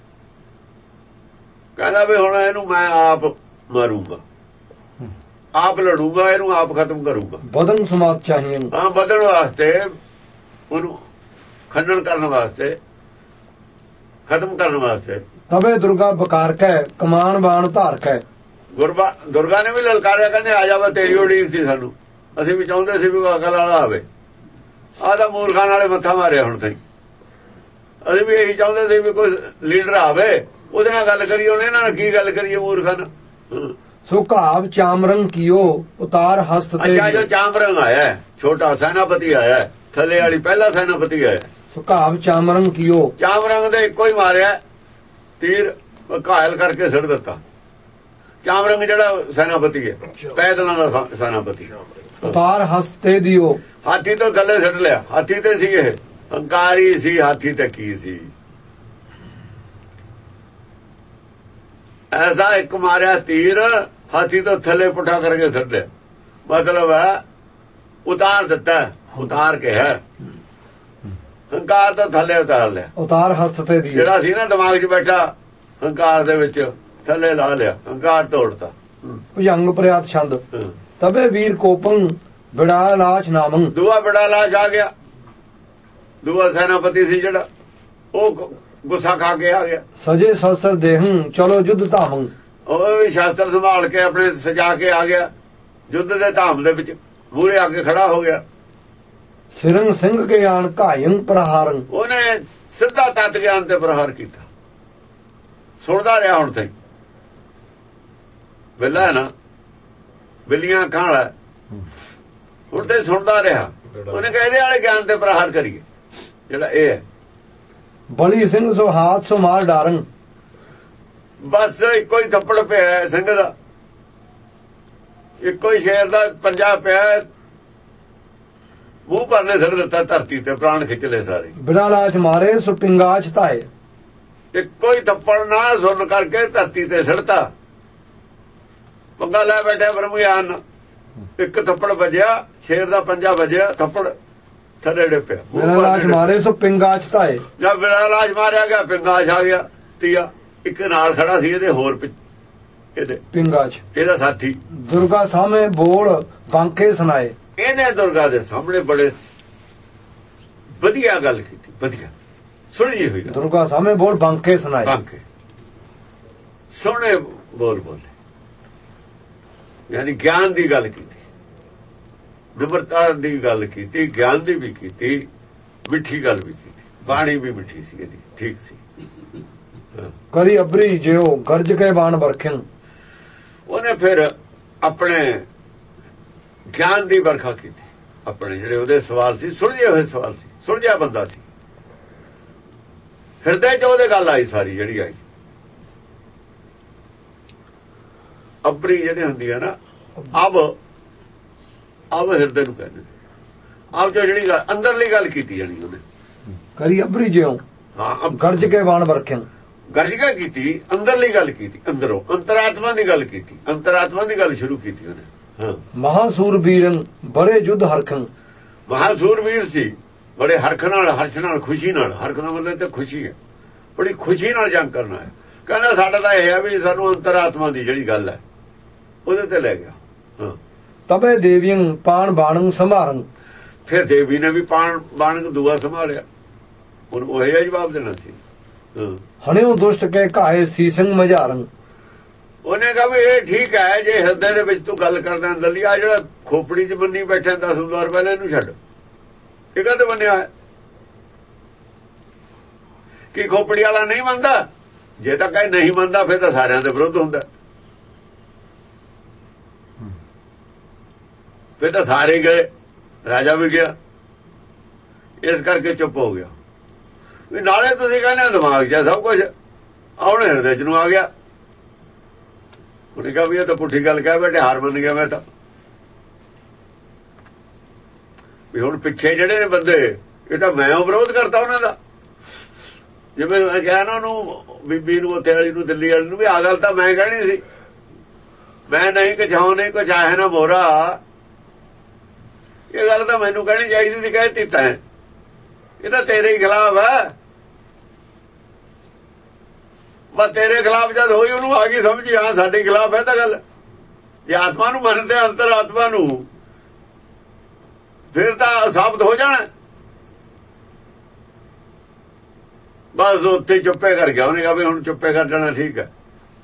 S2: ਕਹਿੰਦਾ ਵੀ ਹੁਣ ਇਹਨੂੰ ਮੈਂ ਆਪ ਮਾਰੂੰਗਾ, ਆਪ ਲੜੂਗਾ, ਇਹਨੂੰ ਆਪ ਖਤਮ ਕਰੂੰਗਾ।
S1: ਬਦਨ ਸਮਾਤ ਚਾਹੀਆਂ,
S2: ਹਾਂ, ਬਦਲਣ ਵਾਸਤੇ, ਉਹਨੂੰ ਖੰਡਨ ਕਰਨ ਵਾਸਤੇ, ਖਤਮ ਕਰਨ ਵਾਸਤੇ।
S1: ਤਵੇ ਦੁਰਗਾ ਬਕਾਰ ਕੈ ਕਮਾਨ ਬਾਣ ਧਾਰ ਕੈ।
S2: ਦੁਰਗਾ ਨੇ ਵੀ ਲਲਕਾਰਿਆ, ਕਹਿੰਦੇ ਆ ਜਾਵੇ, ਤੇਰੀ ਉਡੀਕ ਸੀ ਸਾਨੂੰ, ਅਸੀਂ ਵੀ ਚਾਹੁੰਦੇ ਸੀ ਵੀ ਅਕਲ ਵਾਲਾ ਆਵੇ। ਆਹ ਤਾਂ ਮੂਰਖਾਂ ਨਾਲੇ ਮੱਥਾ ਮਾਰਿਆ ਹੁਣ ਤਾਈਂ। ਅਸੀਂ ਵੀ ਇਹੀ ਚਾਹੁੰਦੇ ਸੀ ਵੀ ਕੋਈ ਲੀਡਰ ਆਵੇ, ਉਹਦੇ ਨਾਲ ਗੱਲ ਕਰੀਏ। ਉਹਨੇ ਇਹਨਾਂ ਨਾਲ ਕੀ ਗੱਲ ਕਰੀਏ ਮੂਰਖਾਂ ਨਾਲ।
S1: ਸੋ ਘਾਵ ਚਾਮਰੰਗ ਕੀਓ ਉਤਾਰ ਹਸਤ ਤੇ।
S2: ਅੱਛਾ, ਜੋ ਚਾਮਰੰਗ ਆਇਆ, ਛੋਟਾ ਸੈਨਾਪਤੀ ਆਇਆ, ਥੱਲੇ ਵਾਲੀ ਪਹਿਲਾ ਸੈਨਾਪਤੀ ਆਇਆ।
S1: ਸੋ ਘਾਵ ਚਾਮਰੰਗ ਕੀਓ,
S2: ਚਾਮਰੰਗ ਦੇ ਇੱਕੋ ਹੀ ਮਾਰਿਆ ਤੀਰ, ਘਾਇਲ ਕਰਕੇ ਸਿੱਟ ਦਿੱਤਾ। ਚਾਮਰੰਗ ਜਿਹੜਾ ਸੈਨਾਪਤੀ ਹੈ, ਪੈਦਲਾਂ ਦਾ ਸੈਨਾਪਤੀ।
S1: ਉਤਾਰ ਹਸਤ ਤੇ ਦਿਓ,
S2: ਹਾਥੀ ਤੋਂ ਥੱਲੇ ਸਿੱਟ ਲਿਆ। ਹਾਥੀ ਤੇ ਸੀ, ਇਹ ਹੰਕਾਰੀ ਸੀ, ਹਾਥੀ ਤੇ ਕੀ ਸੀ। ਐਸਾ ਇੱਕ ਮਾਰਿਆ ਤੀਰ, ਹਾਥੀ ਤੋਂ ਥੱਲੇ ਪੁੱਠਾ ਕਰਕੇ ਸਿੱਟ ਲਿਆ। ਮਤਲਬ ਹੈ ਉਤਾਰ ਦਿੱਤਾ, ਉਤਾਰ ਕੇ ਹੈ, ਹੰਕਾਰ ਤੋਂ ਥੱਲੇ ਉਤਾਰ ਲਿਆ।
S1: ਉਤਾਰ ਹਸਤ ਤੇ ਦਿਓ,
S2: ਜਿਹੜਾ ਸੀ ਨਾ ਦਿਮਾਗ 'ਚ ਬੈਠਾ ਹੰਕਾਰ ਦੇ ਵਿੱਚ, ਥੱਲੇ ਲਾ ਲਿਆ, ਹੰਕਾਰ ਤੋੜਤਾ।
S1: ਭੁਜੰਗ ਪ੍ਰਿਆਤ ਛੰਦ ਤਬੇ ਵੀਰ ਕੋਪੰ ਬਿੜਾ ਲਾਚ ਨਾਮੰ।
S2: ਦੂਆ ਬੜਾ ਲਾਚ ਆ ਗਿਆ। ਦੂਆ ਸੈਨਾਪਤੀ ਸੀ ਜਿਹੜਾ, ਉਹ ਗੁੱਸਾ ਖਾ ਕੇ ਆ ਗਿਆ।
S1: ਸਜੇ ਸ਼ਸਤਰ ਦੇਹੰ ਚਲੋ ਯੁੱਧ ਧਾਮੰ।
S2: ਉਹ ਵੀ ਸ਼ਸਤਰ ਸੰਭਾਲ ਕੇ ਆਪਣੇ ਸਜਾ ਕੇ ਆ ਗਿਆ, ਯੁੱਧ ਦੇ ਧਾਮ ਦੇ ਵਿੱਚ ਮੂਹਰੇ ਆ ਕੇ ਖੜਾ ਹੋ ਗਿਆ।
S1: ਸਿਰੰਗ ਸਿੰਘ ਕੇ ਆਣ ਘਾਇੰ ਪ੍ਰਹਾਰੰ।
S2: ਉਹਨੇ ਸਿੱਧਾ ਤਤ ਗਿਆਨ ਤੇ ਪ੍ਰਹਾਰ ਕੀਤਾ। ਸੁਣਦਾ ਰਿਹਾ ਹੁਣ ਤਾਈਂ, ਵਿਹਲਾ ਹੈ ਨਾ, ਬਿੱਲੀਆਂ ਅੱਖਾਂ ਵਾਲਾ, ਹੁਣ ਤੇ ਸੁਣਦਾ ਰਿਹਾ। ਉਹਨੇ ਕਿਹਾ ਇਹਦੇ ਵਾਲੇ ਗਿਆਨ ਤੇ ਪ੍ਰਹਾਰ ਕਰੀਏ, ਜਿਹੜਾ ਇਹ ਹੈ।
S1: ਬਲੀ ਸਿੰਘ ਸੋ ਹਾਥ ਸੋ ਮਾਰ ਡਾਰਨ।
S2: ਬਸ ਇੱਕੋ ਹੀ ਥੱਪੜ ਪਿਆ ਸਿੰਘ ਦਾ, ਇੱਕੋ ਹੀ ਸ਼ੇਰ ਦਾ ਪੰਜਾ ਪਿਆ, ਮੂੰਹ ਪਰਨੇ ਸਿਰ ਦਿੱਤਾ ਧਰਤੀ ਤੇ, ਪ੍ਰਾਣ ਖਿੱਚ ਲਏ ਸਾਰੇ।
S1: ਬਿਨਾਂ ਲਾਚ ਮਾਰੇ ਸੋ ਪਿੰਗਾਚ ਧਾਏ,
S2: ਇੱਕੋ ਹੀ ਥੱਪੜ ਨਾਲ ਸੁਣ ਕਰਕੇ ਧਰਤੀ ਤੇ ਸਿੱਟਤਾ। ਪੰਗਾ ਲੈ ਬੈਠਿਆ ਬ੍ਰਹਮ ਗਿਆਨ, ਇੱਕ ਥੱਪੜ ਵੱਜਿਆ, ਸ਼ੇਰ ਦਾ ਪੰਜਾ ਵੱਜਿਆ, ਥੱਪੜ ਥੱਲੇ ਡਿੱਪਿਆ।
S1: ਬਿਨਾਂ ਲਾਚ ਮਾਰੇ ਸੋ ਪਿੰਗਾਚ ਧਾਏ,
S2: ਜਦ ਬਿਨਾਂ ਲਾਚ ਮਾਰਿਆ ਗਿਆ ਪਿੰਗਾਚ ਆ ਗਿਆ ਤੀਆ। ਇੱਕ ਨਾਲ ਖੜਾ ਸੀ ਇਹਦੇ ਹੋਰ ਇਹਦੇ
S1: ਪਿੰਗਾਚ,
S2: ਇਹਦਾ ਸਾਥੀ।
S1: ਦੁਰਗਾ ਸਾਹਮਣੇ ਬੋਲ ਬਾਂਕੇ ਸੁਣਾਏ,
S2: ਇਹਨੇ ਦੁਰਗਾ ਦੇ ਸਾਹਮਣੇ ਬੜੇ ਵਧੀਆ ਗੱਲ ਕੀਤੀ, ਵਧੀਆ ਸੁਣੀ ਹੋਈ ਗੱਲ।
S1: ਦੁਰਗਾ ਸਾਹਮਣੇ ਬੋਲ ਬਾਂਕੇ ਸੁਣਾਏ,
S2: ਬਾਂਕੇ ਸੋਹਣੇ ਬੋਲ ਬੋਲੇ, ਯਾਨੀ ਗਿਆਨ ਦੀ ਗੱਲ ਕੀਤੀ, ਨਿਮਰਤਾ ਦੀ ਗੱਲ ਕੀਤੀ, ਗਿਆਨ ਦੀ ਵੀ ਕੀਤੀ, ਮਿੱਠੀ ਗੱਲ ਵੀ ਕੀਤੀ। ਬਾਣੀ ਵੀ ਮਿੱਠੀ ਸੀ ਇਹਦੀ, ਠੀਕ ਸੀ।
S1: ਕਰੀ ਅਬਰੀ ਜਿਉ ਗਰਜ ਕੇ ਬਾਣ ਵਰਖਿੰ,
S2: ਉਹਨੇ ਫਿਰ ਆਪਣੇ ਗਿਆਨ ਦੀ ਵਰਖਾ ਕੀਤੀ। ਆਪਣੇ ਜਿਹੜੇ ਉਹਦੇ ਸਵਾਲ ਸੀ, ਸੁਲਝੇ ਹੋਏ ਸਵਾਲ ਸੀ, ਸੁਲਝਿਆ ਬੰਦਾ ਸੀ, ਹਿਰਦੇ 'ਚ ਉਹਦੇ ਗੱਲ ਆਈ ਸਾਰੀ ਜਿਹੜੀ ਆਈ। ਅਬਰੀ ਜਿਹੜੇ ਹੁੰਦੀ ਆ ਨਾ, ਅਬ ਹਿਰਦੇ ਨੂੰ ਕਹਿੰਦੇ, ਆਪ ਜੋ ਜਿਹੜੀ ਗੱਲ ਅੰਦਰਲੀ ਗੱਲ ਕੀਤੀ ਜਾਣੀ ਉਹਨੇ।
S1: ਕਰੀ ਅਬਰੀ ਜਿਉ
S2: ਹਾਂ,
S1: ਗਰਜ ਕੇ ਬਾਣ ਵਰਖਿੰ,
S2: ਗਰਜਗਾ ਕੀਤੀ, ਅੰਦਰਲੀ ਗੱਲ ਕੀਤੀ, ਅੰਦਰੋਂ ਅੰਤਰਾਤਮਾ ਦੀ ਗੱਲ ਕੀਤੀ, ਅੰਤਰਾਤਮਾ ਦੀ ਗੱਲ ਸ਼ੁਰੂ ਕੀਤੀ ਉਹਨੇ। ਹਾਂ,
S1: ਮਹਾਸੂਰ ਵੀਰਨ ਬੜੇ ਯੁੱਧ ਹਰਖੰ,
S2: ਮਹਾਸੂਰ ਵੀਰ ਸੀ, ਬੜੇ ਹਰਖ ਨਾਲ, ਹਰਸ਼ ਨਾਲ, ਖੁਸ਼ੀ ਨਾਲ। ਹਰਖ ਦਾ ਮਤਲਬ ਤੇ ਖੁਸ਼ੀ ਹੈ, ਬੜੀ ਖੁਸ਼ੀ ਨਾਲ ਜੰਗ ਕਰਨਾ ਹੈ। ਕਹਿੰਦਾ ਸਾਡਾ ਤਾਂ ਇਹ ਹੈ ਵੀ ਸਾਨੂੰ ਅੰਤਰਾਤਮਾ ਦੀ ਜਿਹੜੀ ਗੱਲ ਹੈ ਉਹਦੇ ਤੇ ਲੈ ਗਿਆ। ਹਾਂ,
S1: ਤਬੇ ਦੇਵੀਆਂ ਪਾਣ ਬਾਣੰ ਸੰਭਾਰੰ,
S2: ਫਿਰ ਦੇਵੀ ਨੇ ਵੀ ਪਾਣ ਬਾਣ ਦੂਆ ਸੰਭਾਲਿਆ, ਉਹਨੂੰ ਉਹ ਜਿਹਾ ਜਵਾਬ ਦੇਣਾ ਸੀ। ਹਾਂ,
S1: ਹਣਿਓ ਦੁਸ਼ਟ ਕੇ ਘਾਏ ਸੀਸੰਗ ਮਝਾਰੰ,
S2: ਉਹਨੇ ਕਹਾ ਵੀ ਇਹ ਠੀਕ ਹੈ ਜੇ ਹਿਰਦੇ ਦੇ ਵਿੱਚ ਤੂੰ ਗੱਲ ਕਰਦਾ ਅੰਦਰਲੀ, ਆ ਜਿਹੜਾ ਖੋਪੜੀ 'ਚ ਮੰਨੀ ਬੈਠਾ 10 ਵਾਰ ਪਹਿਲਾਂ ਇਹਨੂੰ ਛੱਡ। ਇਹ ਕਦੇ ਮੰਨਿਆ ਹੈ ਕਿ ਖੋਪੜੀ ਵਾਲਾ ਨਹੀਂ ਮੰਨਦਾ? ਜੇ ਤਾਂ ਕਹੇ ਨਹੀਂ ਮੰਨਦਾ ਫਿਰ ਤਾਂ ਸਾਰਿਆਂ ਦੇ ਵਿਰੁੱਧ ਹੁੰਦਾ, ਫਿਰ ਤਾਂ ਸਾਰੇ ਗਏ, ਰਾਜਾ ਵੀ ਗਿਆ। ਇਸ ਕਰਕੇ ਚੁੱਪ ਹੋ ਗਿਆ ਵੀ ਨਾਲੇ ਤੁਸੀਂ ਕਹਿੰਦੇ ਦਿਮਾਗ 'ਚ ਸਭ ਕੁਝ, ਆਉਣ ਹਿਰਦੇ 'ਚ ਨੂੰ ਆ ਗਿਆ। ਉਹਨੇ ਕਿਹਾ ਵੀ ਇਹ ਤਾਂ ਪੁੱਠੀ ਗੱਲ ਕਹਿ ਬੈਠੇ, ਹਾਰ ਮੰਨ ਗਿਆ ਮੈਂ ਤਾਂ। ਵੀ ਹੁਣ ਪਿੱਛੇ ਜਿਹੜੇ ਨੇ ਬੰਦੇ, ਇਹ ਤਾਂ ਮੈਂ ਵਿਰੋਧ ਕਰਤਾ ਉਹਨਾਂ ਦਾ। ਜਿਵੇਂ ਮੈਂ ਕਿਹਾ ਨਾ ਉਹਨੂੰ, ਬੀਬੀ ਨੂੰ, ਉੱਥੇ ਵਾਲੀ ਨੂੰ, ਦਿੱਲੀ ਵਾਲੀ ਨੂੰ, ਵੀ ਆ ਗੱਲ ਤਾਂ ਮੈਂ ਕਹਿਣੀ ਸੀ। ਮੈਂ ਨਹੀਂ ਕਛਾਉ ਨਹੀਂ ਕੁਛ ਆਇਆ ਨਾ ਮੋਰਾ, ਇਹ ਗੱਲ ਤਾਂ ਮੈਨੂੰ ਕਹਿਣੀ ਚਾਹੀਦੀ ਸੀ, ਕਹਿ ਦਿੱਤਾ ਹੈ। ਇਹ ਤਾਂ ਤੇਰੇ ਹੀ ਖਿਲਾਫ ਹੈ। ਬਸ ਤੇਰੇ ਖਿਲਾਫ ਜਦ ਹੋਈ ਉਹਨੂੰ ਆ ਗਈ ਸਮਝੀ, ਹਾਂ ਸਾਡੇ ਖਿਲਾਫ ਹੈ ਤਾਂ ਗੱਲ। ਜੇ ਆਤਮਾ ਨੂੰ ਮੰਨਦੇ, ਅੰਤਰ ਆਤਮਾ ਨੂੰ, ਫਿਰ ਤਾਂ ਸਾਬਤ ਹੋ ਜਾਣਾ। ਬਸ ਉੱਥੇ ਚੁੱਪੇ ਕਰ ਗਿਆ। ਉਹਨੇ ਕਿਹਾ ਵੀ ਹੁਣ ਚੁੱਪੇ ਕਰ ਜਾਣਾ ਠੀਕ ਹੈ।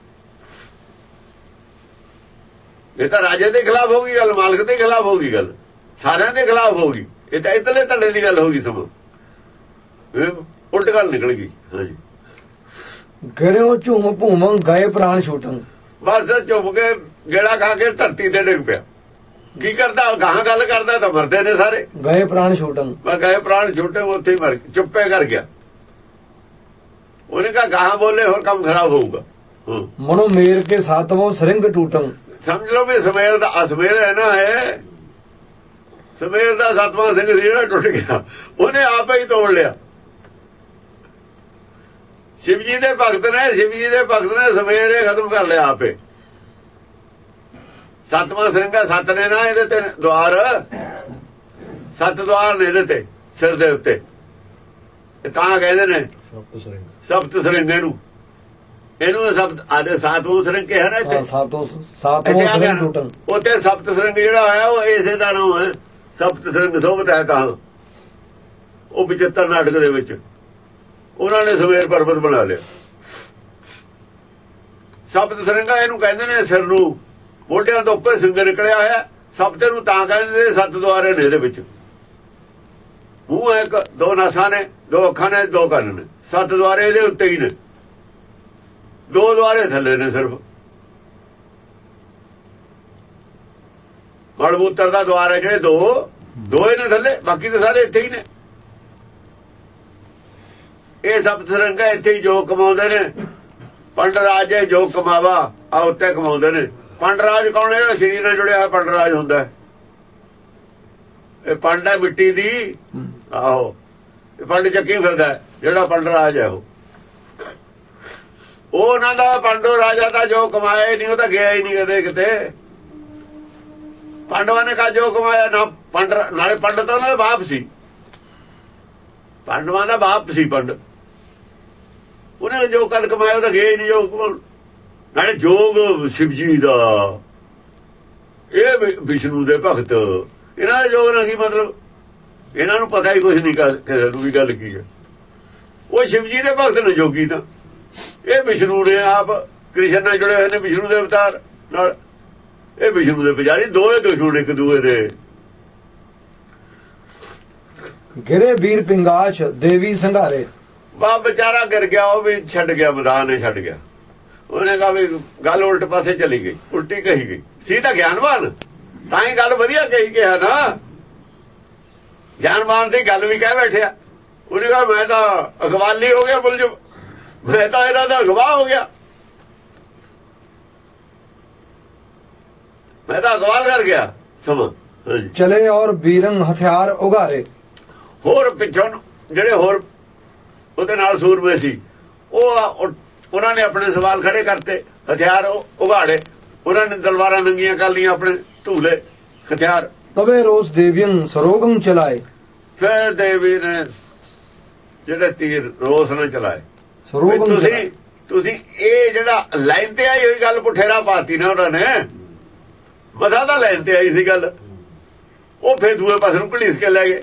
S2: ਇਹ ਤਾਂ ਰਾਜੇ ਦੇ ਖਿਲਾਫ ਹੋ ਗਈ ਗੱਲ, ਮਾਲਕ ਦੇ ਖਿਲਾਫ ਹੋ ਗਈ ਗੱਲ, ਸਾਰਿਆਂ ਦੇ ਖਿਲਾਫ ਹੋ ਗਈ। ਇਹ ਤਾਂ ਇਤਲੇ ਧੜੇ ਦੀ ਗੱਲ ਹੋ ਗਈ, ਸਮਾਂ ਉਲਟ ਗੱਲ ਨਿਕਲ ਗਈ। ਹਾਂਜੀ,
S1: ਗੜਿਓ ਝੂਮ ਭੂਮੰ ਗਏ ਪ੍ਰਾਣ ਛੂਟੰ,
S2: ਬਸ ਚੁੱਪ ਕੇ ਗੇੜਾ ਖਾ ਕੇ ਧਰਤੀ ਤੇ ਡਿੱਗ ਪਿਆ। ਕੀ ਕਰਦਾ? ਗਾਹਾਂ ਗੱਲ ਕਰਦਾ ਤਾਂ ਮਰਦੇ ਨੇ ਸਾਰੇ।
S1: ਗਏ ਪ੍ਰਾਣ ਛੂਟੰ,
S2: ਮੈਂ ਗਏ ਪ੍ਰਾਣ ਛੁੱਟੇ, ਉੱਥੇ ਹੀ ਮਰ, ਚੁੱਪੇ ਕਰ ਗਿਆ। ਉਹਨੇ ਕਹਾ ਗਾਹਾਂ ਬੋਲੇ ਹੋਰ ਕੰਮ ਖਰਾਬ ਹੋਊਗਾ।
S1: ਮਨੋ ਮੇਰ ਕੇ ਸਾਤਵੋਂ ਸਰਿੰਗ ਟੂਟੰ,
S2: ਸਮਝ ਲਓ ਵੀ ਸਮੇਰ ਦਾ ਅਸਮੇਰ ਹੈ ਨਾ, ਹੈ ਸਮੇਰ ਦਾ 7ਵਾਂ ਸਿੰਘ ਸੀ ਜਿਹੜਾ ਟੁੱਟ ਗਿਆ, ਉਹਨੇ ਆਪੇ ਹੀ ਤੋੜ ਲਿਆ। ਸ਼ਿਵ ਜੀ ਦੇ ਭਗਤ ਨੇ ਸਮੇਰ ਇਹ ਖਤਮ ਕਰ ਲਿਆ ਆਪੇ। 7ਵਾਂ ਸਿੰਘਾ, 7 ਨੇ ਨਾ ਇਹਦੇ ਤੇ ਦੁਆਰ, 7 ਦੁਆਰ ਨੇ ਇਹਦੇ ਤੇ ਸਿਰ ਦੇ ਉੱਤੇ, ਤਾਂ ਕਹਿੰਦੇ ਨੇ ਸਪਤ ਸਰਿੰਗੇ ਨੂੰ। ਇਹਨੂੰ ਸਪਤ ਆਦੇ 7ਵਾਂ ਸਰਿੰਗ ਕਿਹਾ ਨਾ ਇੱਥੇ,
S1: 7ਵਾਂ ਸਰਿੰਗ ਟੂਟੰ।
S2: ਉੱਥੇ ਸਪਤ ਸਰਿੰਗ ਜਿਹੜਾ ਹੋਇਆ ਉਹ ਇਸੇ ਦਾ ਨਾਮ ਹੈ, ਸਪਤ ਸਰਿੰਗ ਸੋਭਤ ਹੈ। ਤਾਂ ਉਹ 75 ਨਾਟਕ ਦੇ ਵਿੱਚ ਉਹਨਾਂ ਨੇ ਸਮੇਰ ਪਰਬਤ ਬਣਾ ਲਿਆ। ਸਪਤ ਸਰਿੰਗਾ ਇਹਨੂੰ ਕਹਿੰਦੇ ਨੇ, ਸਿਰ ਨੂੰ ਮੋਢਿਆਂ ਤੋਂ ਉੱਪਰ ਸਿੰਘ ਨਿਕਲਿਆ ਹੋਇਆ। ਸਪਤੇ ਨੂੰ ਤਾਂ ਕਹਿੰਦੇ 7 ਦੁਆਰੇ ਨੇ ਇਹਦੇ ਵਿੱਚ। ਮੂੰਹ ਹੈ, 2 ਨਾਸਾਂ ਨੇ, 2 ਅੱਖਾਂ ਨੇ, 2 ਕੰਨ ਨੇ, 7 ਦੁਆਰੇ ਇਹਦੇ ਉੱਤੇ ਹੀ ਨੇ, 2 ਦੁਆਰੇ ਥੱਲੇ ਨੇ ਸਿਰਫ। ਮਲਮੂਤਰ ਦਾ ਦੁਆਰ ਹੈ ਜਿਹੜੇ 2 ਹੀ ਨੇ ਥੱਲੇ, ਬਾਕੀ ਤਾਂ ਸਾਰੇ ਇੱਥੇ ਹੀ ਨੇ। ਇਹ ਸਪਤ ਸਰਿੰਗਾ ਇੱਥੇ ਹੀ ਜੋ ਕਮਾਉਂਦੇ ਨੇ। ਪੰਡ ਰਾਜੇ ਜੋ ਕਮਾਵਾ ਆ ਉੱਤੇ ਕਮਾਉਂਦੇ ਨੇ। ਪੰਡ ਰਾਜ ਕੌਣ ਹੈ? ਜਿਹੜਾ ਸਰੀਰ ਨਾਲ ਜੁੜਿਆ ਹੋਇਆ ਪੰਡ ਰਾਜ ਹੁੰਦਾ। ਇਹ ਪੰਡ ਹੈ ਮਿੱਟੀ ਦੀ। ਆਹੋ, ਇਹ ਪੰਡ ਚੱਕੀ ਫਿਰਦਾ ਜਿਹੜਾ ਪੰਡ ਰਾਜ ਹੈ। ਉਹ ਉਹਨਾਂ ਦਾ ਪਾਂਡੋ ਰਾਜਾ ਦਾ ਜੋ ਕਮਾਇਆ ਹੀ ਨਹੀਂ, ਉਹ ਤਾਂ ਗਿਆ ਹੀ ਨਹੀਂ ਕਦੇ ਕਿਤੇ। ਪਾਂਡਵਾਂ ਨੇ ਕਾ ਜੋ ਕਮਾਇਆ ਨਾ ਪੰਡ, ਨਾਲੇ ਪੰਡ ਤਾਂ ਉਹਨਾਂ ਦਾ ਬਾਪ ਸੀ, ਪਾਂਡਵਾਂ ਦਾ ਬਾਪ ਸੀ ਪੰਡ। ਉਹਨੇ ਜੋ ਕਦ ਕਮਾਇਆ ਉਹ ਤਾਂ ਗਿਆ ਹੀ ਨਹੀਂ ਜੋ ਕਮਾਉਣ। ਨਾਲੇ ਜੋਗ ਸ਼ਿਵ ਜੀ ਦਾ, ਇਹ ਵਿਸ਼ਨੂੰ ਦੇ ਭਗਤ, ਇਹਨਾਂ ਦਾ ਜੋਗ ਨਾਲ ਕੀ ਮਤਲਬ? ਇਹਨਾਂ ਨੂੰ ਪਤਾ ਹੀ ਕੁਛ ਨਹੀਂ ਕਿਸੇ ਨੂੰ ਵੀ ਗੱਲ ਕੀ ਹੈ। ਉਹ ਸ਼ਿਵ ਜੀ ਦੇ ਭਗਤ ਨੇ ਜੋਗੀ ਤਾਂ। ਇਹ ਵਿਸ਼ਨੂੰ ਨੇ ਆਪ ਕ੍ਰਿਸ਼ਨ ਨਾਲ ਜੁੜੇ ਹੋਏ ਨੇ, ਵਿਸ਼ਨੂੰ ਦੇ ਅਵਤਾਰ ਨਾਲ। ਇਹ ਵਿਸ਼ਨੂੰ ਦੇ ਪੁਜਾਰੀ, ਦੋਏ ਦੁਸ਼ਮਣ ਇੱਕ ਦੂਏ ਦੇ।
S1: ਗਿਰੇ ਵੀਰ ਪਿੰਗਾਸ਼ ਦੇਵੀ ਸੰਘਾਰੇ।
S2: ਬਾ ਵਿਚਾਰਾ ਗਿਰ ਗਿਆ, ਉਹ ਵੀ ਛੱਡ ਗਿਆ, ਮੈਦਾਨ ਨੇ ਛੱਡ ਗਿਆ। ਉਹਨੇ ਕਹਾ ਵੀ ਗੱਲ ਉਲਟ ਪਾਸੇ ਚਲੀ ਗਈ, ਉਲਟੀ ਕਹੀ ਗਈ ਸੀ। ਤਾਂ ਗਿਆਨਵਾਨ ਤਾਂ ਹੀ ਗੱਲ ਵਧੀਆ ਕਹੀ ਗਿਆ ਨਾ। ਗਿਆਨਵਾਨ ਦੀ ਗੱਲ ਵੀ ਕਹਿ ਬੈਠਿਆ। ਉਹਨੇ ਕਹਾ ਮੈਂ ਤਾਂ ਅਗਵਾਲੀ ਹੋ ਗਿਆ, ਬੁਲਜ ਮੈਂ ਤਾਂ ਇਹਨਾਂ ਦਾ ਅਗਵਾ ਹੋ ਗਿਆ, ਮੈਂ ਤਾਂ ਅਗਵਾਲ ਕਰ ਗਿਆ। ਸਮਾਂ
S1: ਚਲੇ ਔਰ ਬੀਰੰਗ ਹਥਿਆਰ ਉਗਾਰੇ।
S2: ਹੋਰ ਪਿੱਛੋਂ ਜਿਹੜੇ ਹੋਰ ਉਹਦੇ ਨਾਲ ਸੂਰਮੇ ਸੀ, ਉਹਨਾਂ ਨੇ ਆਪਣੇ ਸਵਾਲ ਖੜੇ ਕਰਤੇ, ਹਥਿਆਰ ਉਗਾੜੇ। ਉਹਨਾਂ ਨੇ ਤਲਵਾਰਾਂ ਨੰਗੀਆਂ ਕਰ ਲਈਆਂ, ਆਪਣੇ ਧੂਲੇ ਹਥਿਆਰ।
S1: ਤਵੇ ਰੋਸ ਦੇਵੀਆਂ ਸਰੋਗਮ ਚਲਾਏ।
S2: ਫਿਰ ਦੇਵੀ ਨੇ ਜਿਹੜੇ ਤੀਰ ਰੋਸ ਨਾਲ ਚਲਾਏ। ਤੁਸੀਂ ਇਹ ਜਿਹੜਾ ਲਾਈਨ ਤੇ ਆਈ ਹੋਈ ਗੱਲ ਪੁੱਠੇਰਾ ਪਾਤੀ ਨਾ ਉਹਨਾਂ ਨੇ। ਮਸਾ ਤਾਂ ਲਾਈਨ ਤੇ ਆਈ ਸੀ ਗੱਲ, ਉਹ ਫੇਰ ਦੂਏ ਪਾਸੇ ਨੂੰ ਘੜੀਸ ਕੇ ਲੈ ਗਏ।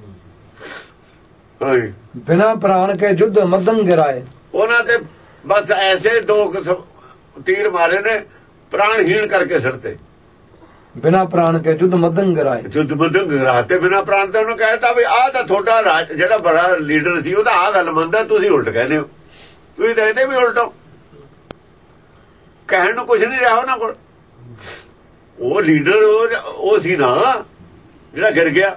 S1: ਬਿਨਾ ਪ੍ਰਾਣ ਕੇ ਯੁੱਧ ਮੱਦਨ ਗਿਰਾਏ।
S2: ਉਹਨਾਂ ਤੇ ਬਸ ਐਸੇ ਦੋ ਤੀਰ ਮਾਰੇ ਨੇ, ਪ੍ਰਾਣਹੀਣ ਕਰਕੇ ਸਿਰਤੇ।
S1: ਬਿਨਾ ਪ੍ਰਾਣ ਕੇ ਯੁੱਧ ਮੱਦਨ ਗਿਰਾਏ।
S2: ਯੁੱਧ ਮੱਦਨ ਗਿਰਾਤੇ ਬਿਨਾ ਪ੍ਰਾਣ ਤੇ। ਉਹਨੂੰ ਕਹਿਤਾ ਵੀ ਆਹ ਤਾਂ ਤੁਹਾਡਾ ਜਿਹੜਾ ਬੜਾ ਲੀਡਰ ਸੀ ਉਹਦਾ ਆਹ ਗੱਲ ਮੰਨਦਾ, ਤੁਸੀਂ ਉਲਟ ਕਹਿੰਦੇ ਹੋ। ਤੁਸੀਂ ਦੇਖਦੇ ਵੀ ਉਲਟੋ, ਕਹਿਣ ਨੂੰ ਕੁਛ ਨਹੀਂ ਰਿਹਾ ਉਹਨਾਂ ਕੋਲ। ਉਹ ਲੀਡਰ ਉਹ ਸੀ ਨਾ ਜਿਹੜਾ ਗਿਰ ਗਿਆ।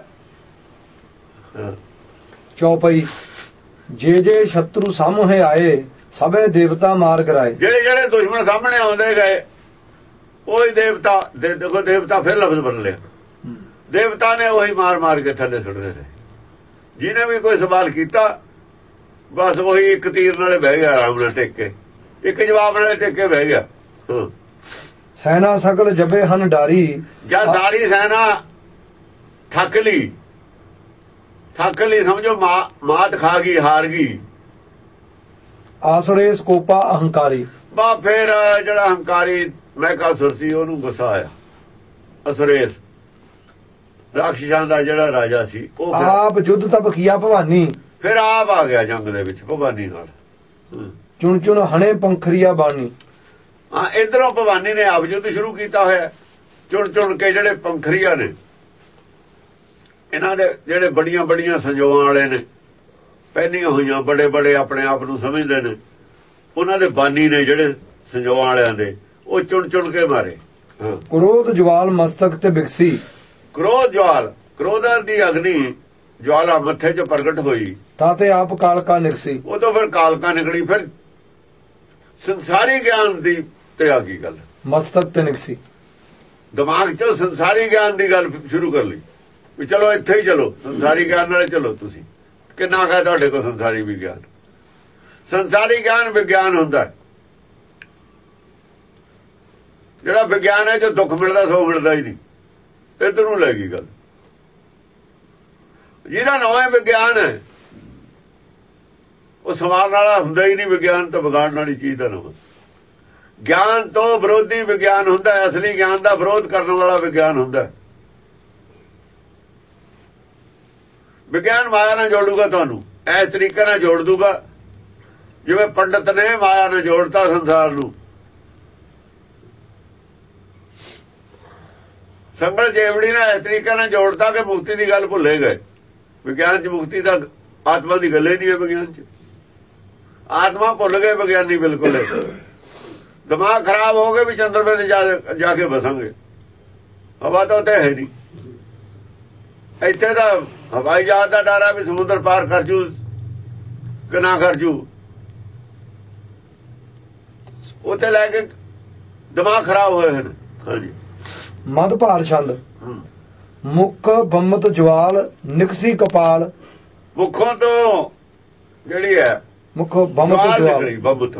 S1: ਚੌਪਈ ਜੇ ਜੇ ਸ਼ਤਰੂ ਸਾਹਮਣੇ ਆਏ, ਸਭੇ ਦੇਵਤਾ ਮਾਰ ਕਰਾਏ।
S2: ਜਿਹੜੇ ਜਿਹੜੇ ਦੁਸ਼ਮਣ ਸਾਹਮਣੇ ਆਉਂਦੇ ਗਏ, ਉਹੀ ਦੇਵਤਾ। ਦੇਖੋ ਦੇਵਤਾ ਫਿਰ ਲਫ਼ਜ਼ ਬਦਲ ਲਿਆ। ਦੇਵਤਾ ਨੇ ਉਹੀ ਮਾਰ ਮਾਰ ਕੇ ਥੱਲੇ ਸੁੱਟਦੇ ਰਹੇ। ਜਿਹਨੇ ਵੀ ਕੋਈ ਸਵਾਲ ਕੀਤਾ ਬਸ ਉਹੀ ਇੱਕ ਤੀਰ ਨਾਲੇ ਬਹਿ ਗਿਆ, ਆਰਾਮ ਨਾਲ ਟੇਕ ਕੇ, ਇੱਕ ਜਵਾਬ ਨਾਲੇ ਟੇਕ ਕੇ ਬਹਿ ਗਿਆ।
S1: ਸੈਨਾ ਸਕਲ ਜਬੇ ਹਨ ਡਾਰੀ।
S2: ਜਦ ਸਾਰੀ ਸੈਨਾ ਥੱਕ ਲਈ ਸਮਝੋ ਮਾਤ ਖਾ ਗਈ, ਹਾਰ ਗਈ।
S1: ਆਸਰੇ ਸਕੋਪਾ ਅਹੰਕਾਰੀ।
S2: ਬਾ ਫਿਰ ਜਿਹੜਾ ਹੰਕਾਰੀ ਮਹਿਕਾਸੁਰ ਸੀ ਉਹਨੂੰ ਗੁੱਸਾ ਆਇਆ। ਅਸੁਰੇਸ਼ ਰਾਖਸ਼ਾਂ ਦਾ ਜਿਹੜਾ ਰਾਜਾ ਸੀ, ਉਹ
S1: ਆਪ ਯੁੱਧ ਤਪ ਕੀਆ ਭਵਾਨੀ।
S2: ਫਿਰ ਆਪ ਆ ਗਿਆ ਜੰਗ ਦੇ ਵਿੱਚ ਭਵਾਨੀ ਨਾਲ।
S1: ਚੁਣ ਚੁਣ ਹਣੇ ਪੰਖਰੀਆ ਬਾਣੀ।
S2: ਹਾਂ, ਇਧਰੋਂ ਭਵਾਨੀ ਨੇ ਆਪ ਯੁੱਧ ਸ਼ੁਰੂ ਕੀਤਾ ਹੋਇਆ। ਚੁਣ ਚੁਣ ਕੇ ਜਿਹੜੇ ਪੰਖਰੀਆ ਨੇ, ਇਹਨਾਂ ਦੇ ਜਿਹੜੇ ਬੜੀਆਂ ਬੜੀਆਂ ਸੰਜੋਗਾਂ ਵਾਲੇ ਨੇ, ਪਹਿਨੀਆਂ ਹੋਈਆਂ, ਬੜੇ ਬੜੇ ਆਪਣੇ ਆਪ ਨੂੰ ਸਮਝਦੇ ਨੇ, ਉਹਨਾਂ ਦੇ ਬਾਨੀ ਨੇ ਜਿਹੜੇ ਸੰਜੋਗਾਂ ਵਾਲਿਆਂ ਦੇ, ਉਹ ਚੁਣ ਚੁਣ ਕੇ ਮਾਰੇ।
S1: ਕ੍ਰੋਧ ਜਵਾਲ ਮਸਤਕ ਤੇ ਬਿਕਸੀ।
S2: ਕ੍ਰੋਧ ਜਵਾਲ, ਕ੍ਰੋਧਾਂ ਦੀ ਅਗਨੀ ਜਵਾਲਾ ਮੱਥੇ 'ਚ ਪ੍ਰਗਟ ਹੋਈ
S1: ਤਾਂ ਤੇ ਆਪ ਕਾਲਕਾ ਨਿਕਸੀ।
S2: ਉਹ ਤੋਂ ਫਿਰ ਕਾਲਕਾ ਨਿਕਲੀ। ਫਿਰ ਸੰਸਾਰੀ ਗਿਆਨ ਦੀ ਤੇ ਆ ਗਈ ਗੱਲ,
S1: ਮਸਤਕ ਤੇ ਨਿਕਸੀ।
S2: ਦਿਮਾਗ 'ਚੋਂ ਸੰਸਾਰੀ ਗਿਆਨ ਦੀ ਗੱਲ ਸ਼ੁਰੂ ਕਰ ਲਈ ਵੀ ਚਲੋ ਇੱਥੇ ਹੀ ਚਲੋ, ਸੰਸਾਰੀ ਗਿਆਨ ਨਾਲੇ ਚਲੋ। ਤੁਸੀਂ ਕਿੰਨਾ ਕਹੇ ਤੁਹਾਡੇ ਕੋਲ ਸੰਸਾਰੀ ਵਿਗਿਆਨ? ਸੰਸਾਰੀ ਗਿਆਨ ਵਿਗਿਆਨ ਹੁੰਦਾ ਜਿਹੜਾ ਵਿਗਿਆਨ ਹੈ, ਜੋ ਦੁੱਖ ਮਿਲਦਾ ਸੋ ਮਿਲਦਾ ਹੀ ਨਹੀਂ। ਇੱਧਰ ਨੂੰ ਲੈ ਗਈ ਗੱਲ। ਜਿਹਦਾ ਨਵਾਂ ਵਿਗਿਆਨ ਹੈ ਉਹ ਸਮਾਰਨ ਵਾਲਾ ਹੁੰਦਾ ਹੀ ਨਹੀਂ। ਵਿਗਿਆਨ ਤਾਂ ਵਿਗਾੜਨ ਵਾਲੀ ਚੀਜ਼ ਦਾ ਨਵਾਂ ਗਿਆਨ ਤੋਂ ਵਿਰੋਧੀ ਵਿਗਿਆਨ ਹੁੰਦਾ ਹੈ। ਅਸਲੀ ਗਿਆਨ ਦਾ ਵਿਰੋਧ ਕਰਨ ਵਾਲਾ ਵਿਗਿਆਨ ਹੁੰਦਾ। ਵਿਗਿਆਨ ਮਾਇਆ ਨਾਲ ਜੋੜੂਗਾ ਤੁਹਾਨੂੰ, ਇਸ ਤਰੀਕੇ ਨਾਲ ਜੋੜ ਦੂਗਾ ਜਿਵੇਂ ਪੰਡਤ ਨੇ ਮਾਇਆ ਨਾਲ ਜੋੜਤਾ ਸੰਸਾਰ ਨੂੰ। ਸੰਗਲ ਜੇਵੜੀ ਨੇ ਇਸ ਤਰੀਕੇ ਨਾਲ ਜੋੜਤਾ ਕਿ ਮੁਕਤੀ ਦੀ ਗੱਲ ਭੁੱਲੇ ਗਏ। ਵਿਗਿਆਨ 'ਚ ਮੁਕਤੀ ਦਾ ਆਤਮਾ ਦੀ ਗੱਲ ਹੀ ਨਹੀਂ ਹੈ। ਵਿਗਿਆਨ 'ਚ ਆਤਮਾ ਭੁੱਲ ਗਏ ਵਿਗਿਆਨੀ ਬਿਲਕੁਲ। ਦਿਮਾਗ ਖਰਾਬ ਹੋ ਗਏ ਵੀ ਚੰਦਰਮੇ ਤੇ ਜਾ ਕੇ ਬਸਾਂਗੇ। ਹਵਾ ਤਾਂ ਉੱਥੇ ਹੈ ਨਹੀਂ। ਇੱਥੇ ਤਾਂ ਹਵਾਈ ਜਹਾਜ਼ ਦਾ ਡਰ ਆ ਵੀ ਸਮੁੰਦਰ ਪਾਰ ਕਰ ਜੂ ਕਿ ਨਾ ਕਰ ਜੂ। ਉੱਥੇ ਲੈ ਕੇ ਦਿਮਾਗ ਖਰਾਬ ਹੋਏ ਹਨ। ਹਾਂਜੀ
S1: ਮਦ ਭਾਰ ਛੰਦ ਮੁੱਖ ਬੰਮਤ ਜਵਾਲ ਨਿਕਸੀ ਕਪਾਲ।
S2: ਮੁੱਖੋਂ ਤੋਂ ਜਿਹੜੀ ਹੈ
S1: ਮੁੱਖ ਬੰਮਤ
S2: ਜਵਾਲ
S1: ਜਵਾਲ
S2: ਨਿਕਲੀ, ਬੰਮਤ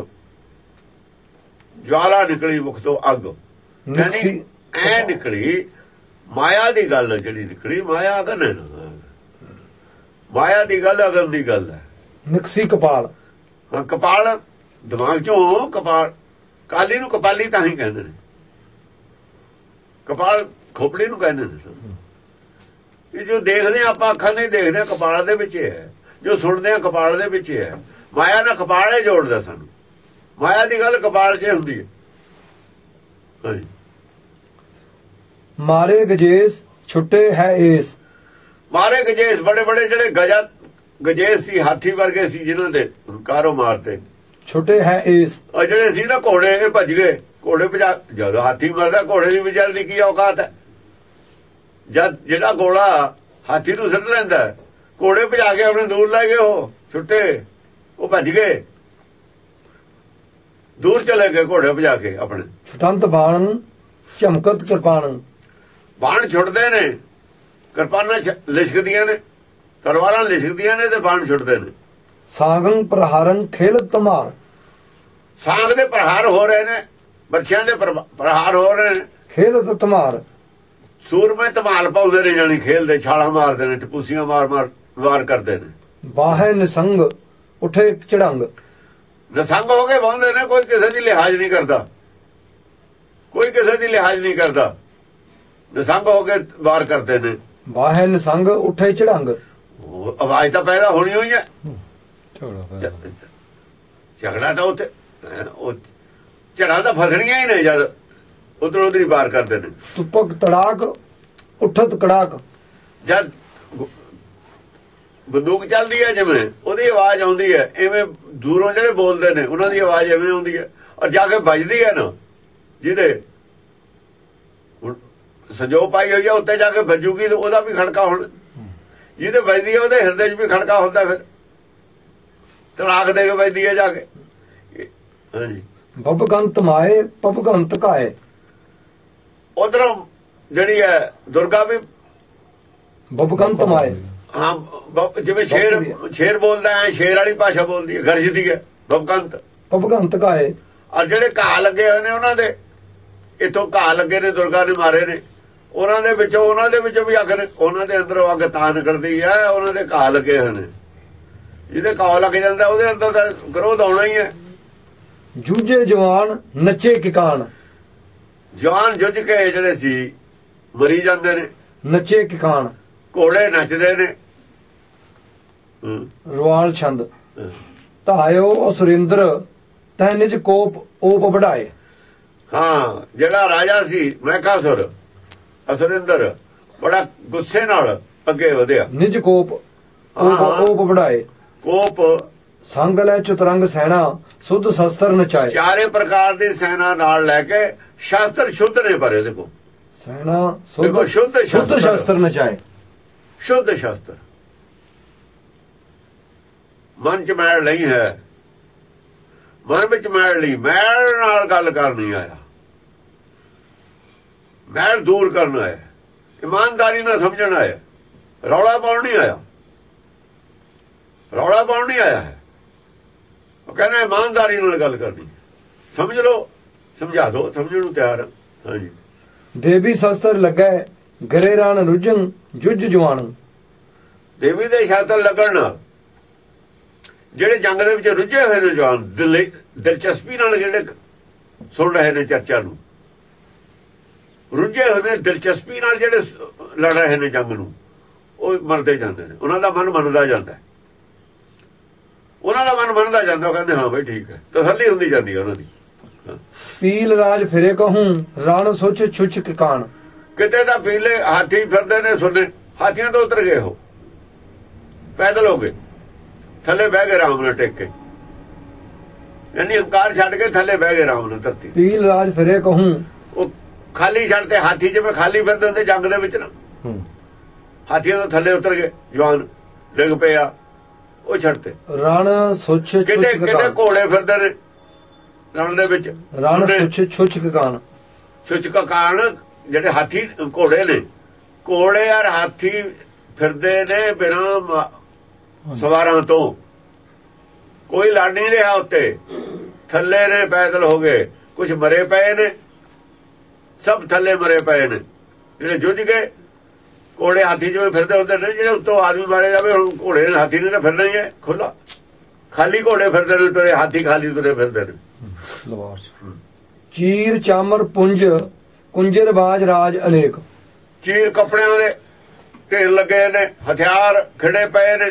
S2: ਜਵਾਲਾ ਨਿਕਲੀ ਮੁੱਖ ਤੋਂ ਅੱਗ,
S1: ਨਿਕਸੀ
S2: ਐ ਨਿਕਲੀ ਮਾਇਆ ਦੀ ਗੱਲ ਜਿਹੜੀ ਨਿਕਲੀ। ਮਾਇਆ ਅਗਨ ਹੈ, ਮਾਇਆ ਦੀ ਗੱਲ ਅਗਨ ਦੀ ਗੱਲ ਹੈ।
S1: ਨਿਕਸੀ ਕਪਾਲ,
S2: ਹਾਂ ਕਪਾਲ ਦਿਮਾਗ ਚੋਂ ਕਪਾਲ, ਕਾਲੀ ਨੂੰ ਕਪਾਲੀ ਤਾਂ ਹੀ ਕਹਿੰਦੇ ਨੇ, ਕਪਾਲ ਖੋਪੜੀ ਨੂੰ ਕਹਿੰਦੇ ਨੇ। ਇਹ ਜੋ ਦੇਖਦੇ ਆਪਾਂ ਅੱਖਾਂ ਨਹੀਂ ਦੇਖਦੇ ਕਪਾਲ ਦੇ ਵਿੱਚ ਹੈ, ਜੋ ਸੁਣਦੇ ਆ ਕਪਾਲ ਦੇ ਵਿੱਚ ਹੈ। ਮਾਇਆ ਨਾਲ ਕਪਾਲੇ ਜੋੜਦਾ ਸਾਨੂੰ, ਮਾਇਆ ਦੀ ਗੱਲ ਕਪਾਲ 'ਚ ਹੁੰਦੀ ਹੈ। ਹਾਂਜੀ
S1: ਮਾਰੇ ਗਜੇਸ ਛੁੱਟੇ ਹੈ ਏਸ।
S2: ਮਾਰੇ ਗਜੇਸ ਬੜੇ ਬੜੇ ਜਿਹੜੇ ਗਜੇਸ ਸੀ, ਹਾਥੀ ਵਰਗੇ ਸੀ, ਜਿਨ੍ਹਾਂ ਦੇ ਕਾਰੋ ਮਾਰਤੇ।
S1: ਛੁੱਟੇ ਹੈ ਏਸ,
S2: ਔਰ ਜਿਹੜੇ ਸੀ ਨਾ ਘੋੜੇ, ਇਹ ਭੱਜ ਗਏ। ਘੋੜੇ ਭਜਾ, ਜਦੋਂ ਹਾਥੀ ਮਰਦਾ ਘੋੜੇ ਦੀ ਵਿਚਾਰ ਦੀ ਕੀ ਔਕਾਤ ਹੈ। ਜਦ ਜਿਹੜਾ ਘੋੜਾ ਹਾਥੀ ਨੂੰ ਸਿੱਟ ਲੈਂਦਾ, ਘੋੜੇ ਭਜਾ ਕੇ ਆਪਣੇ ਦੂਰ ਲੈ ਗਏ, ਉਹ ਛੁੱਟੇ, ਉਹ ਭੱਜ ਗਏ, ਦੂਰ ਚਲੇ ਗਏ ਘੋੜੇ ਭਜਾ ਕੇ ਆਪਣੇ।
S1: ਛੁਟੰਤ ਬਾਣ ਝਮਕਤ ਕਿਰਪਾਨ।
S2: ਬਾਣ ਛੁੱਟਦੇ ਨੇ, ਕਿਰਪਾਨਾਂ ਲਿਸ਼ਕਦੀਆਂ ਨੇ, ਤਲਵਾਰਾਂ ਲਿਸ਼ਕਦੀਆਂ ਨੇ ਤੇ ਬਾਣ ਛੁੱਟਦੇ ਨੇ।
S1: ਸਾਗੰ ਪ੍ਰਹਾਰਨ ਖੇਲਤ ਧਮਾਰ।
S2: ਸਾਗ ਦੇ ਪ੍ਰਹਾਰ ਹੋ ਰਹੇ ਨੇ, ਬਰਛਿਆਂ ਦੇ ਪ੍ਰਹਾਰ ਹੋ ਰਹੇ ਨੇ।
S1: ਖੇਲਤ ਧਮਾਰ,
S2: ਸੂਰਮੇ ਧਮਾਲ ਪਾਉਂਦੇ ਨੇ, ਜਾਨੀ ਖੇਲਦੇ, ਛਾਲਾਂ ਮਾਰਦੇ ਨੇ, ਟਪੂਸੀਆਂ ਵਾਰ ਕਰਦੇ ਨੇ।
S1: ਬਾਹੇ ਨਿਸੰਗ ਉਠੇ ਚੜੰਗ।
S2: ਨਿਸੰਗ ਹੋ ਕੇ ਬਾਉਂਦੇ ਨੇ, ਕੋਈ ਕਿਸੇ ਦੀ ਲਿਹਾਜ਼ ਨਹੀਂ ਕਰਦਾ, ਕੋਈ ਕਿਸੇ ਦੀ ਲਿਹਾਜ਼ ਨਹੀਂ ਕਰਦਾ, ਨਿਸੰਗ ਹੋ ਕੇ ਵਾਰ ਕਰਦੇ ਨੇ।
S1: ਬਾਹੇ ਨਿਸੰਗ ਉਠੇ ਚੜੰਗ।
S2: ਆਵਾਜ਼ ਤਾਂ ਪੈਦਾ ਹੋਣੀ ਹੋਈ ਹੈ, ਝਗੜਾ ਤਾਂ ਉੱਥੇ, ਉਹ ਝੜਾ ਤਾਂ ਫਸਣੀਆਂ ਹੀ ਨੇ ਜਦ ਉਧਰ ਉਧਰ ਹੀ ਵਾਰ ਕਰਦੇ ਨੇ।
S1: ਤੁਪਕ ਤੜਾਕ ਉਠਤ ਕੜਾਕ।
S2: ਜਦ ਬੰਦੂਕ ਚੱਲਦੀ ਹੈ ਜਿਵੇਂ ਉਹਦੀ ਆਵਾਜ਼ ਆਉਂਦੀ ਹੈ, ਐਵੇਂ ਦੂਰੋਂ ਜਿਹੜੇ ਬੋਲਦੇ ਨੇ ਉਹਨਾਂ ਦੀ ਆਵਾਜ਼ ਐਵੇਂ ਆਉਂਦੀ ਹੈ, ਔਰ ਜਾ ਕੇ ਵੱਜਦੀ ਹੈ ਨਾ, ਜਿਹਦੇ ਸੰਜੋਗ ਪਾਈ ਹੋਈ ਹੈ ਉੱਤੇ ਜਾ ਕੇ ਵੱਜੂਗੀ, ਤੇ ਉਹਦਾ ਵੀ ਖੜਕਾ ਹੋਣਾ। ਜਿਹਦੇ ਵੱਜਦੀ ਹੈ ਉਹਦੇ ਹਿਰਦੇ 'ਚ ਵੀ ਖੜਕਾ ਹੁੰਦਾ, ਫਿਰ ਤੜਾਕ ਦੇ ਕੇ ਵੱਜਦੀ ਹੈ ਜਾ ਕੇ। ਹਾਂਜੀ
S1: ਬਬਗੰਤ ਮਾਏ ਪਬਗੰਤ ਕਾਏ।
S2: ਉਧਰੋਂ ਜਿਹੜੀ ਹੈ ਦੁਰਗਾ ਵੀ
S1: ਬਬਗੰਤ ਮਾਏ।
S2: ਹਾਂ ਜਿਵੇਂ ਸ਼ੇਰ ਬੋਲਦਾ ਹੈ, ਸ਼ੇਰ ਵਾਲੀ ਭਾਸ਼ਾ ਬੋਲਦੀ ਹੈ, ਗਰਜਦੀ ਹੈ, ਬਬਗੰਤ
S1: ਪਬਗੰਤ ਕਾਏ।
S2: ਔਰ ਜਿਹੜੇ ਘਾਹ ਲੱਗੇ ਹੋਏ ਨੇ ਉਹਨਾਂ ਦੇ, ਇੱਥੋਂ ਘਾਹ ਲੱਗੇ ਨੇ, ਦੁਰਗਾ ਨੇ ਮਾਰੇ ਨੇ, ਉਹਨਾਂ ਦੇ ਵਿੱਚੋਂ ਵੀ ਅੱਗ, ਉਹਨਾਂ ਦੇ ਅੰਦਰੋਂ ਅੱਗ ਤਾਂ ਨਿਕਲਦੀ ਹੈ, ਉਹਨਾਂ ਦੇ ਘਾਹ ਲੱਗੇ ਹੋਏ ਨੇ। ਜਿਹਦੇ ਘਾਹ ਲੱਗ ਜਾਂਦਾ ਉਹਦੇ ਅੰਦਰ ਤਾਂ ਕ੍ਰੋਧ ਆਉਣਾ ਹੀ ਹੈ।
S1: ਜੂਝੇ ਜਵਾਨ ਨੱਚੇ ਕਿਕਾਨ।
S2: ਜਵਾਨ ਜੁੱਝ ਕੇ ਜਿਹੜੇ ਸੀ ਮਰੀ ਜਾਂਦੇ ਨੇ,
S1: ਨੱਚੇ ਕਿਕਾਨ।
S2: ਘੋੜੇ ਨੱਚਦੇ ਨੇ।
S1: ਰਵਾਲ ਛੰਦ ਧਾਇਓ ਅਸੁਰਿੰਦਰ ਤੈ ਨਿਜ ਕੋਪ ਓਪ ਵਢਾਏ।
S2: ਹਾਂ ਜਿਹੜਾ ਰਾਜਾ ਸੀ ਮਹਿਕਾਸੁਰ, ਅਸੁਰਿੰਦਰ, ਬੜਾ ਗੁੱਸੇ ਨਾਲ ਅੱਗੇ ਵਧਿਆ।
S1: ਨਿਜ ਕੋਪ ਓਪ ਵਢਾਏ।
S2: ਕੋਪ
S1: ਸੰਗ ਲੈ ਚਤਰੰਗ ਸੈਨਾ ਸੁਧ ਸ਼ਸਤਰ ਨਚਾਏ।
S2: ਚਾਰੇ ਪ੍ਰਕਾਰ ਦੀ ਸੈਨਾ ਨਾਲ ਲੈ ਕੇ ਸ਼ਾਸਤਰ ਸ਼ੁੱਧ ਨੇ ਭਰੇ। ਦੇਖੋ
S1: ਸੈਨਾ
S2: ਸ਼ੁੱਧ
S1: ਸ਼ਸਤਰ ਨਚਾਏ।
S2: ਸ਼ੁੱਧ ਸ਼ਸਤਰ, ਮਨ ਚ ਮੈਲ ਨਹੀਂ ਹੈ, ਮਨ ਵਿੱਚ ਮੈਲ ਨਹੀਂ, ਮੈਲ ਨਾਲ ਗੱਲ ਕਰਨੀ ਆਇਆ, ਮੈਲ ਦੂਰ ਕਰਨ ਆਇਆ, ਇਮਾਨਦਾਰੀ ਨਾਲ ਸਮਝਣ ਆਇਆ, ਰੌਲਾ ਪਾਉਣ ਨਹੀਂ ਆਇਆ, ਰੌਲਾ ਪਾਉਣ ਨਹੀਂ ਆਇਆ ਹੈ। ਉਹ ਕਹਿੰਦਾ ਇਮਾਨਦਾਰੀ ਨਾਲ ਗੱਲ ਕਰਨੀ, ਸਮਝ ਲਓ, ਸਮਝਾ ਦੋ, ਸਮਝਣ ਨੂੰ ਤਿਆਰ। ਹਾਂਜੀ
S1: ਦੇਵੀ ਸ਼ਸਤਰ ਲੱਗੇ ਗਰੇ ਰਾਣ ਰੁਜਨ ਜੁੱਜ ਜਵਾਨ। ਦੇਵੀ
S2: ਦੇ ਸ਼ਸਤਰ ਲੱਗਣ ਨਾਲ ਜਿਹੜੇ ਜੰਗ ਦੇ ਵਿੱਚ ਰੁੱਝੇ ਹੋਏ ਨੇ ਜਵਾਨ, ਦਿਲਚਸਪੀ ਨਾਲ ਜਿਹੜੇ ਸੁਣ ਰਹੇ ਨੇ ਚਰਚਾ ਨੂੰ, ਰੁੱਝੇ ਹੋਏ ਨੇ ਦਿਲਚਸਪੀ ਨਾਲ ਜਿਹੜੇ ਲੜ ਰਹੇ ਨੇ ਜੰਗ ਨੂੰ, ਉਹ ਮਰਦੇ ਜਾਂਦੇ ਨੇ। ਉਹਨਾਂ ਦਾ ਮਨ ਮੰਨਦਾ ਜਾਂਦਾ, ਉਹਨਾਂ ਦਾ ਮਨ ਮੰਨਦਾ ਜਾਂਦਾ। ਉਹ ਕਹਿੰਦੇ ਹਾਂ ਬਈ ਠੀਕ ਹੈ, ਤਸੱਲੀ ਹੁੰਦੀ ਜਾਂਦੀ ਹੈ ਉਹਨਾਂ ਦੀ।
S1: ਪੀਲ ਰਾਜ ਫਿਰੇ ਕਹੂੰ ਰਾਣ ਸੋਚ ਛੁੱਛ ਕਿਕਾਨ।
S2: ਕਿਤੇ ਤਾਂ ਪੀਲੇ ਹਾਥੀ ਫਿਰਦੇ ਨੇ, ਸੁਣੇ ਹਾਥੀਆਂ ਤੋਂ ਉਤਰ ਗਏ, ਉਹ ਪੈਦਲ ਹੋ ਗਏ, ਥੱਲੇ ਬਹਿ ਗਏ ਆਰਾਮ ਨਾਲ ਟੇਕ ਕੇ, ਯਾਨੀ ਹੰਕਾਰ ਛੱਡ ਕੇ ਥੱਲੇ ਬਹਿ ਗਏ ਆਰਾਮ ਨਾਲ ਧਰਤੀ।
S1: ਪੀਲ ਰਾਜ ਫਿਰੇ ਕਹੂੰ,
S2: ਉਹ ਖਾਲੀ ਛੱਡ ਤੇ ਹਾਥੀ ਜਿਵੇਂ ਖਾਲੀ ਫਿਰਦੇ ਹੁੰਦੇ ਜੰਗ ਦੇ ਵਿੱਚ ਨਾ, ਹਾਥੀਆਂ ਤੋਂ ਥੱਲੇ ਉਤਰ ਗਏ, ਜਵਾਨ ਡਿੱਗ ਪਿਆ, ਉਹ ਛੱਡਤੇ।
S1: ਰਣ ਸੁੱਛ
S2: ਕਿਤੇ ਘੋੜੇ ਫਿਰਦੇ ਨੇ ਰਣ ਦੇ ਵਿੱਚ,
S1: ਰਣ ਸੁੱਛ ਛੁੱਛ ਕਿਕਾਨ।
S2: ਸੁਚਕ ਕਾਰਨ ਜਿਹੜੇ ਹਾਥੀ ਘੋੜੇ ਨੇ, ਘੋੜੇ ਔਰ ਹਾਥੀ ਫਿਰਦੇ ਨੇ ਬਿਨਾਂ ਸਵਾਰਾਂ ਤੋਂ, ਕੋਈ ਲੜ ਨਹੀਂ ਰਿਹਾ ਉੱਤੇ, ਥੱਲੇ ਨੇ ਪੈਦਲ ਹੋ ਗਏ, ਕੁਝ ਮਰੇ ਪਏ ਨੇ, ਸਭ ਥੱਲੇ ਮਰੇ ਪਏ ਨੇ ਜਿਹੜੇ ਜੁੱਝ ਗਏ। ਘੋੜੇ ਹਾਥੀ ਜਿਵੇਂ ਫਿਰਦੇ ਹੁੰਦੇ ਨੇ, ਜਿਹੜੇ ਉੱਤੋਂ ਆਦਮੀ ਮਾਰੇ ਜਾਵੇ, ਹੁਣ ਘੋੜੇ ਨੇ ਹਾਥੀ ਨੇ ਤਾਂ ਫਿਰਨਾ ਹੀ ਹੈ ਖੁੱਲਾ, ਖਾਲੀ ਘੋੜੇ ਫਿਰਦੇ ਨੇ ਤੁਰੇ, ਹਾਥੀ ਖਾਲੀ ਤੁਰੇ ਫਿਰਦੇ ਨੇ।
S1: ਚੀਰ ਚਾਮਰ ਪੁੰਜ ਕੁੰਜਰ ਬਾਜ ਰਾਜ ਅਨੇਕ,
S2: ਚੀਰ ਕੱਪੜਿਆਂ ਦੇ ਢੇਰ ਲੱਗੇ ਨੇ, ਹਥਿਆਰ ਖਿੜੇ ਪਏ ਨੇ,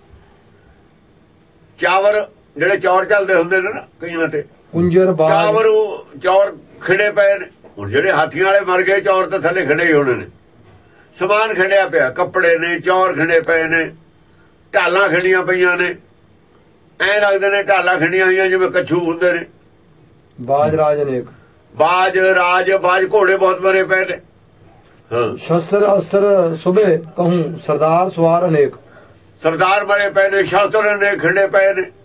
S2: ਚਾਵਰ ਜਿਹੜੇ ਚੌਰ ਚੱਲਦੇ ਹੁੰਦੇ ਨੇ ਨਾ ਕਈਆਂ ਤੇ,
S1: ਕੁੰਜਰ ਬਾਜ
S2: ਚਾਵਰ ਚੌਰ ਖਿੜੇ ਪਏ ਨੇ। ਹੁਣ ਜਿਹੜੇ ਹਾਥੀਆਂ ਵਾਲੇ ਮਰ ਗਏ, ਚੌਰ ਤਾਂ ਥੱਲੇ ਖੜੇ ਹੀ ਹੋਣੇ ਨੇ। ਸਮਾਨ ਖਿੜਿਆ ਪਿਆ, ਕੱਪੜੇ ਨੇ, ਚੌਰ ਖਿੜੇ ਪਏ ਨੇ, ਢਾਲਾਂ ਖਿੜੀਆਂ ਪਈਆਂ ਨੇ, ਐ ਲੱਗਦੇ ਨੇ ਢਾਲਾਂ ਖਿੜੀਆਂ ਹੋਈਆਂ ਜਿਵੇਂ ਕੱਛੂ ਹੁੰਦੇ ਨੇ।
S1: ਬਾਜ ਰਾਜ ਅਨੇਕ,
S2: ਬਾਜ ਘੋੜੇ ਬਹੁਤ ਮਰੇ ਪਏ ਨੇ। ਹਾਂ,
S1: ਸ਼ਸਤਰ ਅਸਤਰ ਸੁਬੇ ਕਹੂੰ ਸਰਦਾਰ ਸਵਾਰ ਅਨੇਕ,
S2: ਸਰਦਾਰ ਮਰੇ ਪਏ ਨੇ, ਸ਼ਸਤਰ ਨੇ ਖਿੜੇ ਪਏ ਨੇ।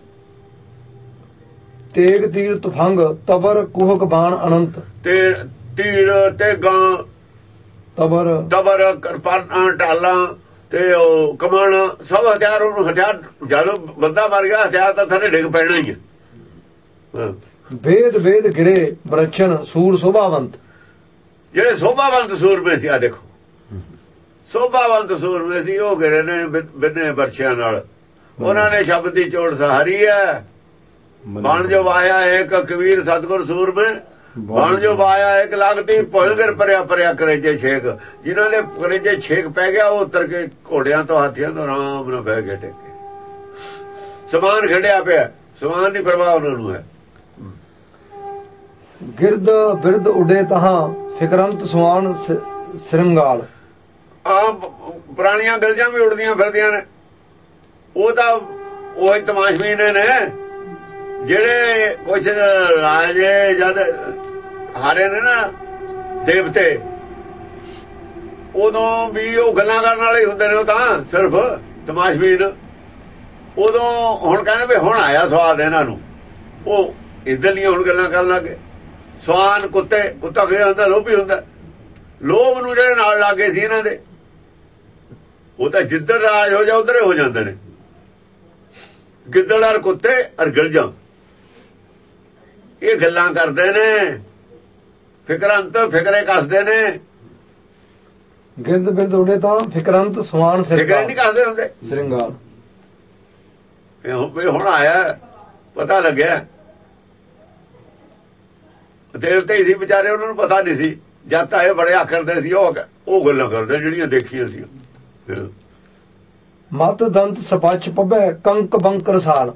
S1: ਤੇਗ ਤੀਰ ਤੁਫੰਗ ਤਬਰ ਕੁਹਕ ਬਾਣ ਅਨੰਤ,
S2: ਤੇ ਤੀਰ ਤੇ ਗਾਂ ਤਬਰ ਕਿਰਪਾਨਾਂ ਢਾਲਾਂ ਤੇ ਉਹ ਕਮਾਨ ਸਭ ਹਥਿਆਰ, ਉਹਨੂੰ ਹਥਿਆਰ ਜਦੋਂ ਬੰਦਾ ਮਰ ਗਿਆ ਹਥਿਆਰ ਤਾਂ ਥੱਲੇ ਡਿੱਗ ਪੈਣਾ ਹੀ ਹੈ।
S1: ਵੇਦ ਵੇਦ ਗਿਰੇ ਬਰਛਨ ਸੂਰ ਸ਼ੋਭਾਵੰਤ,
S2: ਜਿਹੜੇ ਸ਼ੋਭਾਵੰਤ ਸੂਰਮੇ ਸੀ, ਆ ਦੇਖੋ ਸ਼ੋਭਾਵੰਤ ਸੂਰਮੇ ਸੀ, ਉਹ ਗਿਰੇ ਨੇ ਬਿੰਨੇ ਬਰਛਿਆਂ ਨਾਲ। ਉਹਨਾਂ ਨੇ ਸ਼ਬਦ ਦੀ ਚੋੜ ਸਹਾਰੀ ਹੈ। ਬਣ ਜੋ ਵਾਇਆ ਇੱਕ ਕਬੀਰ ਸਤਿਗੁਰ ਸੂਰਮੇ, ਬਣ ਜੋ ਵਾਇਆ ਇੱਕ ਲੱਗਦੀ ਭੁਲਗਰ ਪਰਿਆ ਕਰੇਜੇ ਛੇਕ, ਜਿਨ੍ਹਾਂ ਦੇ ਕਰੇਜੇ ਛੇਕ ਪੈ ਗਿਆ ਉਹ ਉਤਰ ਕੇ ਘੋੜਿਆਂ ਤੋਂ ਹਾਥੀਆਂ ਤੋਂ ਆਰਾਮ ਨਾਲ ਬਹਿ ਕੇ ਟੇਕੇ। ਸਮਾਨ ਖੜਿਆ ਪਿਆ, ਸਮਾਨ ਦੀ ਪਰਵਾਹ ਉਹਨਾਂ ਨੂੰ ਹੈ।
S1: ਗਿਰਦ ਬਿਰਦ ਉਡੇ ਤਹਾਂ ਫਿਕਰੰਤ ਸੁਆਨ ਸਿਰੰਗਾਲ,
S2: ਆ ਪੁਰਾਣੀਆਂ ਗਲਜਾਂ ਵੀ ਉੜਦੀਆਂ ਫਿਰਦੀਆਂ ਨੇ। ਉਹ ਤਾਂ ਉਹ ਤਮਾਸ਼ਬੀਨ ਨੇ ਜਿਹੜੇ ਕੁਛ ਰਾਜੇ ਜਦ ਹਾਰੇ ਨੇ ਨਾ ਦੇਵਤੇ, ਉਦੋਂ ਵੀ ਉਹ ਗੱਲਾਂ ਕਰਨ ਵਾਲੇ ਹੁੰਦੇ ਨੇ, ਉਹ ਤਾਂ ਸਿਰਫ ਤਮਾਸ਼ਬੀਨ। ਉਦੋਂ ਹੁਣ ਕਹਿੰਦੇ ਵੀ ਹੁਣ ਆਇਆ ਸਵਾਦ ਇਹਨਾਂ ਨੂੰ, ਉਹ ਇੱਧਰ ਦੀਆਂ ਹੁਣ ਗੱਲਾਂ ਕਰਨ ਲੱਗੇ। ਸਵਾਨ ਕੁੱਤਾ ਗਿਆ ਹੁੰਦਾ, ਲੋਭੀ ਹੁੰਦਾ, ਲੋਭ ਨੂੰ ਜਿਹੜੇ ਨਾਲ ਲੱਗੇ ਸੀ ਇਹਨਾਂ ਦੇ, ਉਹ ਤਾਂ ਜਿੱਧਰ ਰਾਜ ਹੋ ਜਾ ਉਧਰ ਹੋ ਜਾਂਦੇ ਨੇ। ਗਿੱਦੜ ਔਰ ਕੁੱਤੇ ਔਰ ਗਿਲਜਾਂ ਇਹ ਗੱਲਾਂ ਕਰਦੇ ਨੇ, ਫਿਕਰੰਤ ਫਿਕਰੇ ਕੱਸਦੇ ਨੇ।
S1: ਗਿਰਦ ਬਿਰਦ ਉਡੇ ਤਾਂ ਫਿਕਰੰਤ ਸੁਆਨ
S2: ਫਿਕਰੇ ਨਹੀਂ ਕੱਸਦੇ ਹੁੰਦੇ
S1: ਸਿਰੰਗਾਲ।
S2: ਇਹ ਹੁਣ ਆਇਆ ਪਤਾ ਲੱਗਿਆ, ਦੇਵਤੇ ਹੀ ਸੀ ਵਿਚਾਰੇ, ਉਹਨਾਂ ਨੂੰ ਪਤਾ ਨਹੀਂ ਸੀ। ਜਦ ਤਾਂ ਇਹ ਬੜੇ ਆਖਰਦੇ ਸੀ, ਉਹ ਗੱਲਾਂ ਕਰਦੇ ਜਿਹੜੀਆਂ ਦੇਖੀਆਂ ਸੀ।
S1: ਮਤ ਦੰਤ ਸਪੱਛ ਪੱਬੈ ਕੰਕ ਬੰਕ ਰਸਾਲ,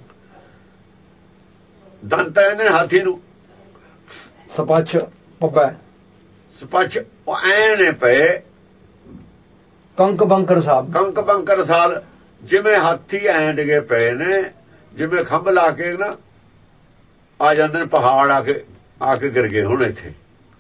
S2: ਦੰਤ ਇਹਨੇ ਹਾਥੀ ਨੂੰ,
S1: ਸਪੱਛ ਪੱਬੈ
S2: ਸਪੱਛ ਉਹ ਐ ਨੇ ਪਏ,
S1: ਕੰਕ ਬੰਕਰ ਸਾਹਿਬ,
S2: ਕੰਕ ਬੰਕਰ ਸਾਲ, ਜਿਵੇਂ ਹਾਥੀ ਐ ਡਿਗੇ ਪਏ ਨੇ, ਜਿਵੇਂ ਖੰਭ ਲਾ ਕੇ ਨਾ ਆ ਜਾਂਦੇ ਨੇ ਪਹਾੜ, ਆ ਕੇ ਗਿਰ ਗਏ ਹੁਣ ਇੱਥੇ।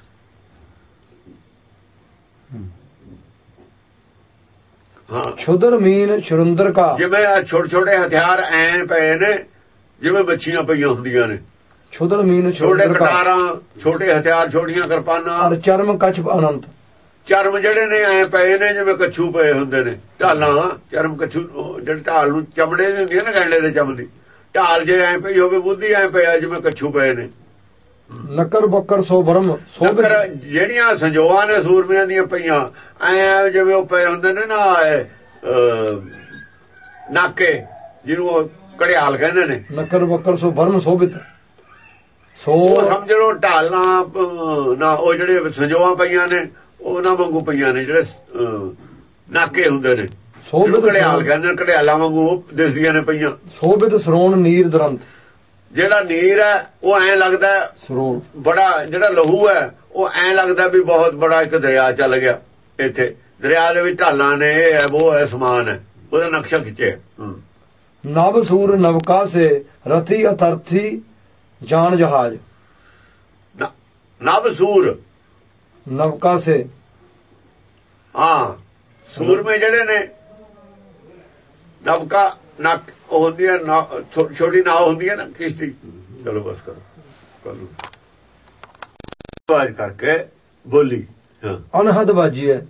S2: ਹਾਂ,
S1: ਛੁਦਰ ਮੀਨ ਛੁਰੰਦਰ ਕਾ,
S2: ਜਿਵੇਂ ਆ ਛੋਟੇ ਛੋਟੇ ਹਥਿਆਰ ਐ ਪਏ ਨੇ ਜਿਵੇਂ ਮੱਛੀਆਂ ਪਈਆਂ ਹੁੰਦੀਆਂ ਨੇ।
S1: ਛੁਦਰ ਮੀਨ
S2: ਛੋਟੇ ਕਟਾਰਾਂ, ਛੋਟੇ ਹਥਿਆਰ, ਛੋਟੀਆਂ ਕਿਰਪਾਨਾਂ,
S1: ਔਰ ਚਰਮ ਕਛ ਅਨੰਤ,
S2: ਚਰਮ ਜਿਹੜੇ ਨੇ ਐ ਪਏ ਨੇ ਜਿਵੇਂ ਕੱਛੂ ਪਏ ਹੁੰਦੇ ਨੇ। ਢਾਲਾਂ ਚਰਮ ਕੱਛੂ, ਜਿਹੜੇ ਢਾਲ ਨੂੰ ਚਮੜੇ ਦੀ ਹੁੰਦੀ ਹੈ ਨਾ, ਗੈਂਡੇ ਦੇ ਚਮ ਦੀ ਢਾਲ ਜੇ ਐ ਪਈ ਹੋਵੇ, ਬੁੱਧੀ ਐ ਪਿਆ ਜਿਵੇਂ ਕੱਛੂ ਪਏ ਨੇ।
S1: ਨਕਰ ਬੱਕਰ ਸੋ ਬਰਮ
S2: ਨਕਰ ਜਿਹੜੀਆਂ ਸੰਜੋਆਂ ਨੇ ਸੂਰਮਿਆਂ ਦੀਆਂ ਪਈਆਂ ਐ ਜਿਵੇਂ ਉਹ ਪਏ ਹੁੰਦੇ ਨੇ ਨਾ ਨਾਕੇ, ਜਿਹਨੂੰ ਉਹ ਘੜਿਆਲ ਕਹਿੰਦੇ ਨੇ।
S1: ਨਕਰ ਬੱਕਰ ਸੋ ਬਰਮ ਸੋਭਿਤ, ਸੋ
S2: ਸਮਝ ਲਓ ਢਾਲਾਂ ਨਾ, ਉਹ ਜਿਹੜੇ ਸੰਜੋਆਂ ਪਈਆਂ ਨੇ ਉਹਨਾਂ ਵਾਂਗੂ ਪਈਆਂ ਨੇ, ਜਿਹੜੇ ਨਾਕੇ ਹੁੰਦੇ ਨੇ, ਘੜਿਆਲ ਕਹਿੰਦੇ ਨੇ, ਘੜਿਆਲਾਂ ਵਾਂਗੂ ਦਿਸਦੀਆਂ ਨੇ ਪਈਆਂ।
S1: ਸੋਭਿਤ ਸਰੋਣ ਨੀਰ ਦਰੰਤ,
S2: ਜਿਹੜਾ ਨੀਰ ਹੈ ਉਹ ਐਂ ਲੱਗਦਾ
S1: ਸਰੋਣ
S2: ਬੜਾ, ਜਿਹੜਾ ਲਹੂ ਹੈ ਉਹ ਐਂ ਲੱਗਦਾ ਵੀ ਬਹੁਤ ਬੜਾ ਇੱਕ ਦਰਿਆ ਚੱਲ ਗਿਆ। ਇੱਥੇ ਦਰਿਆ ਦੇ ਵਿੱਚ ਢਾਲਾਂ ਨੇ, ਇਹ ਹੈ ਉਹ ਹੈ, ਸਮਾਨ ਹੈ, ਉਹਦਾ ਨਕਸ਼ਾ ਖਿੱਚੇ।
S1: ਨਵ ਸੂਰ ਨਵਕਾ ਸੇ ਰਥੀ ਅਥਰਥੀ ਜਾਨ ਜਹਾਜ਼,
S2: ਨਵ ਸੂਰ
S1: ਨਵਕਾ ਸੇ,
S2: ਹਾਂ ਸੂਰਮੇ ਜਿਹੜੇ ਨੇ, ਨਵਕਾ ਨੱਕ ਉਹ ਹੁੰਦੀ ਹੈ, ਛੋਟੀ ਨਾਵ ਹੁੰਦੀ ਹੈ ਨਾ, ਕਿਸ਼ਤੀ। ਚਲੋ ਬਸ ਕਰੋ, ਆਵਾਜ਼ ਕਰਕੇ ਬੋਲੀ ਹਾਂ
S1: ਅਨਹਦ ਬਾਜੀ ਹੈ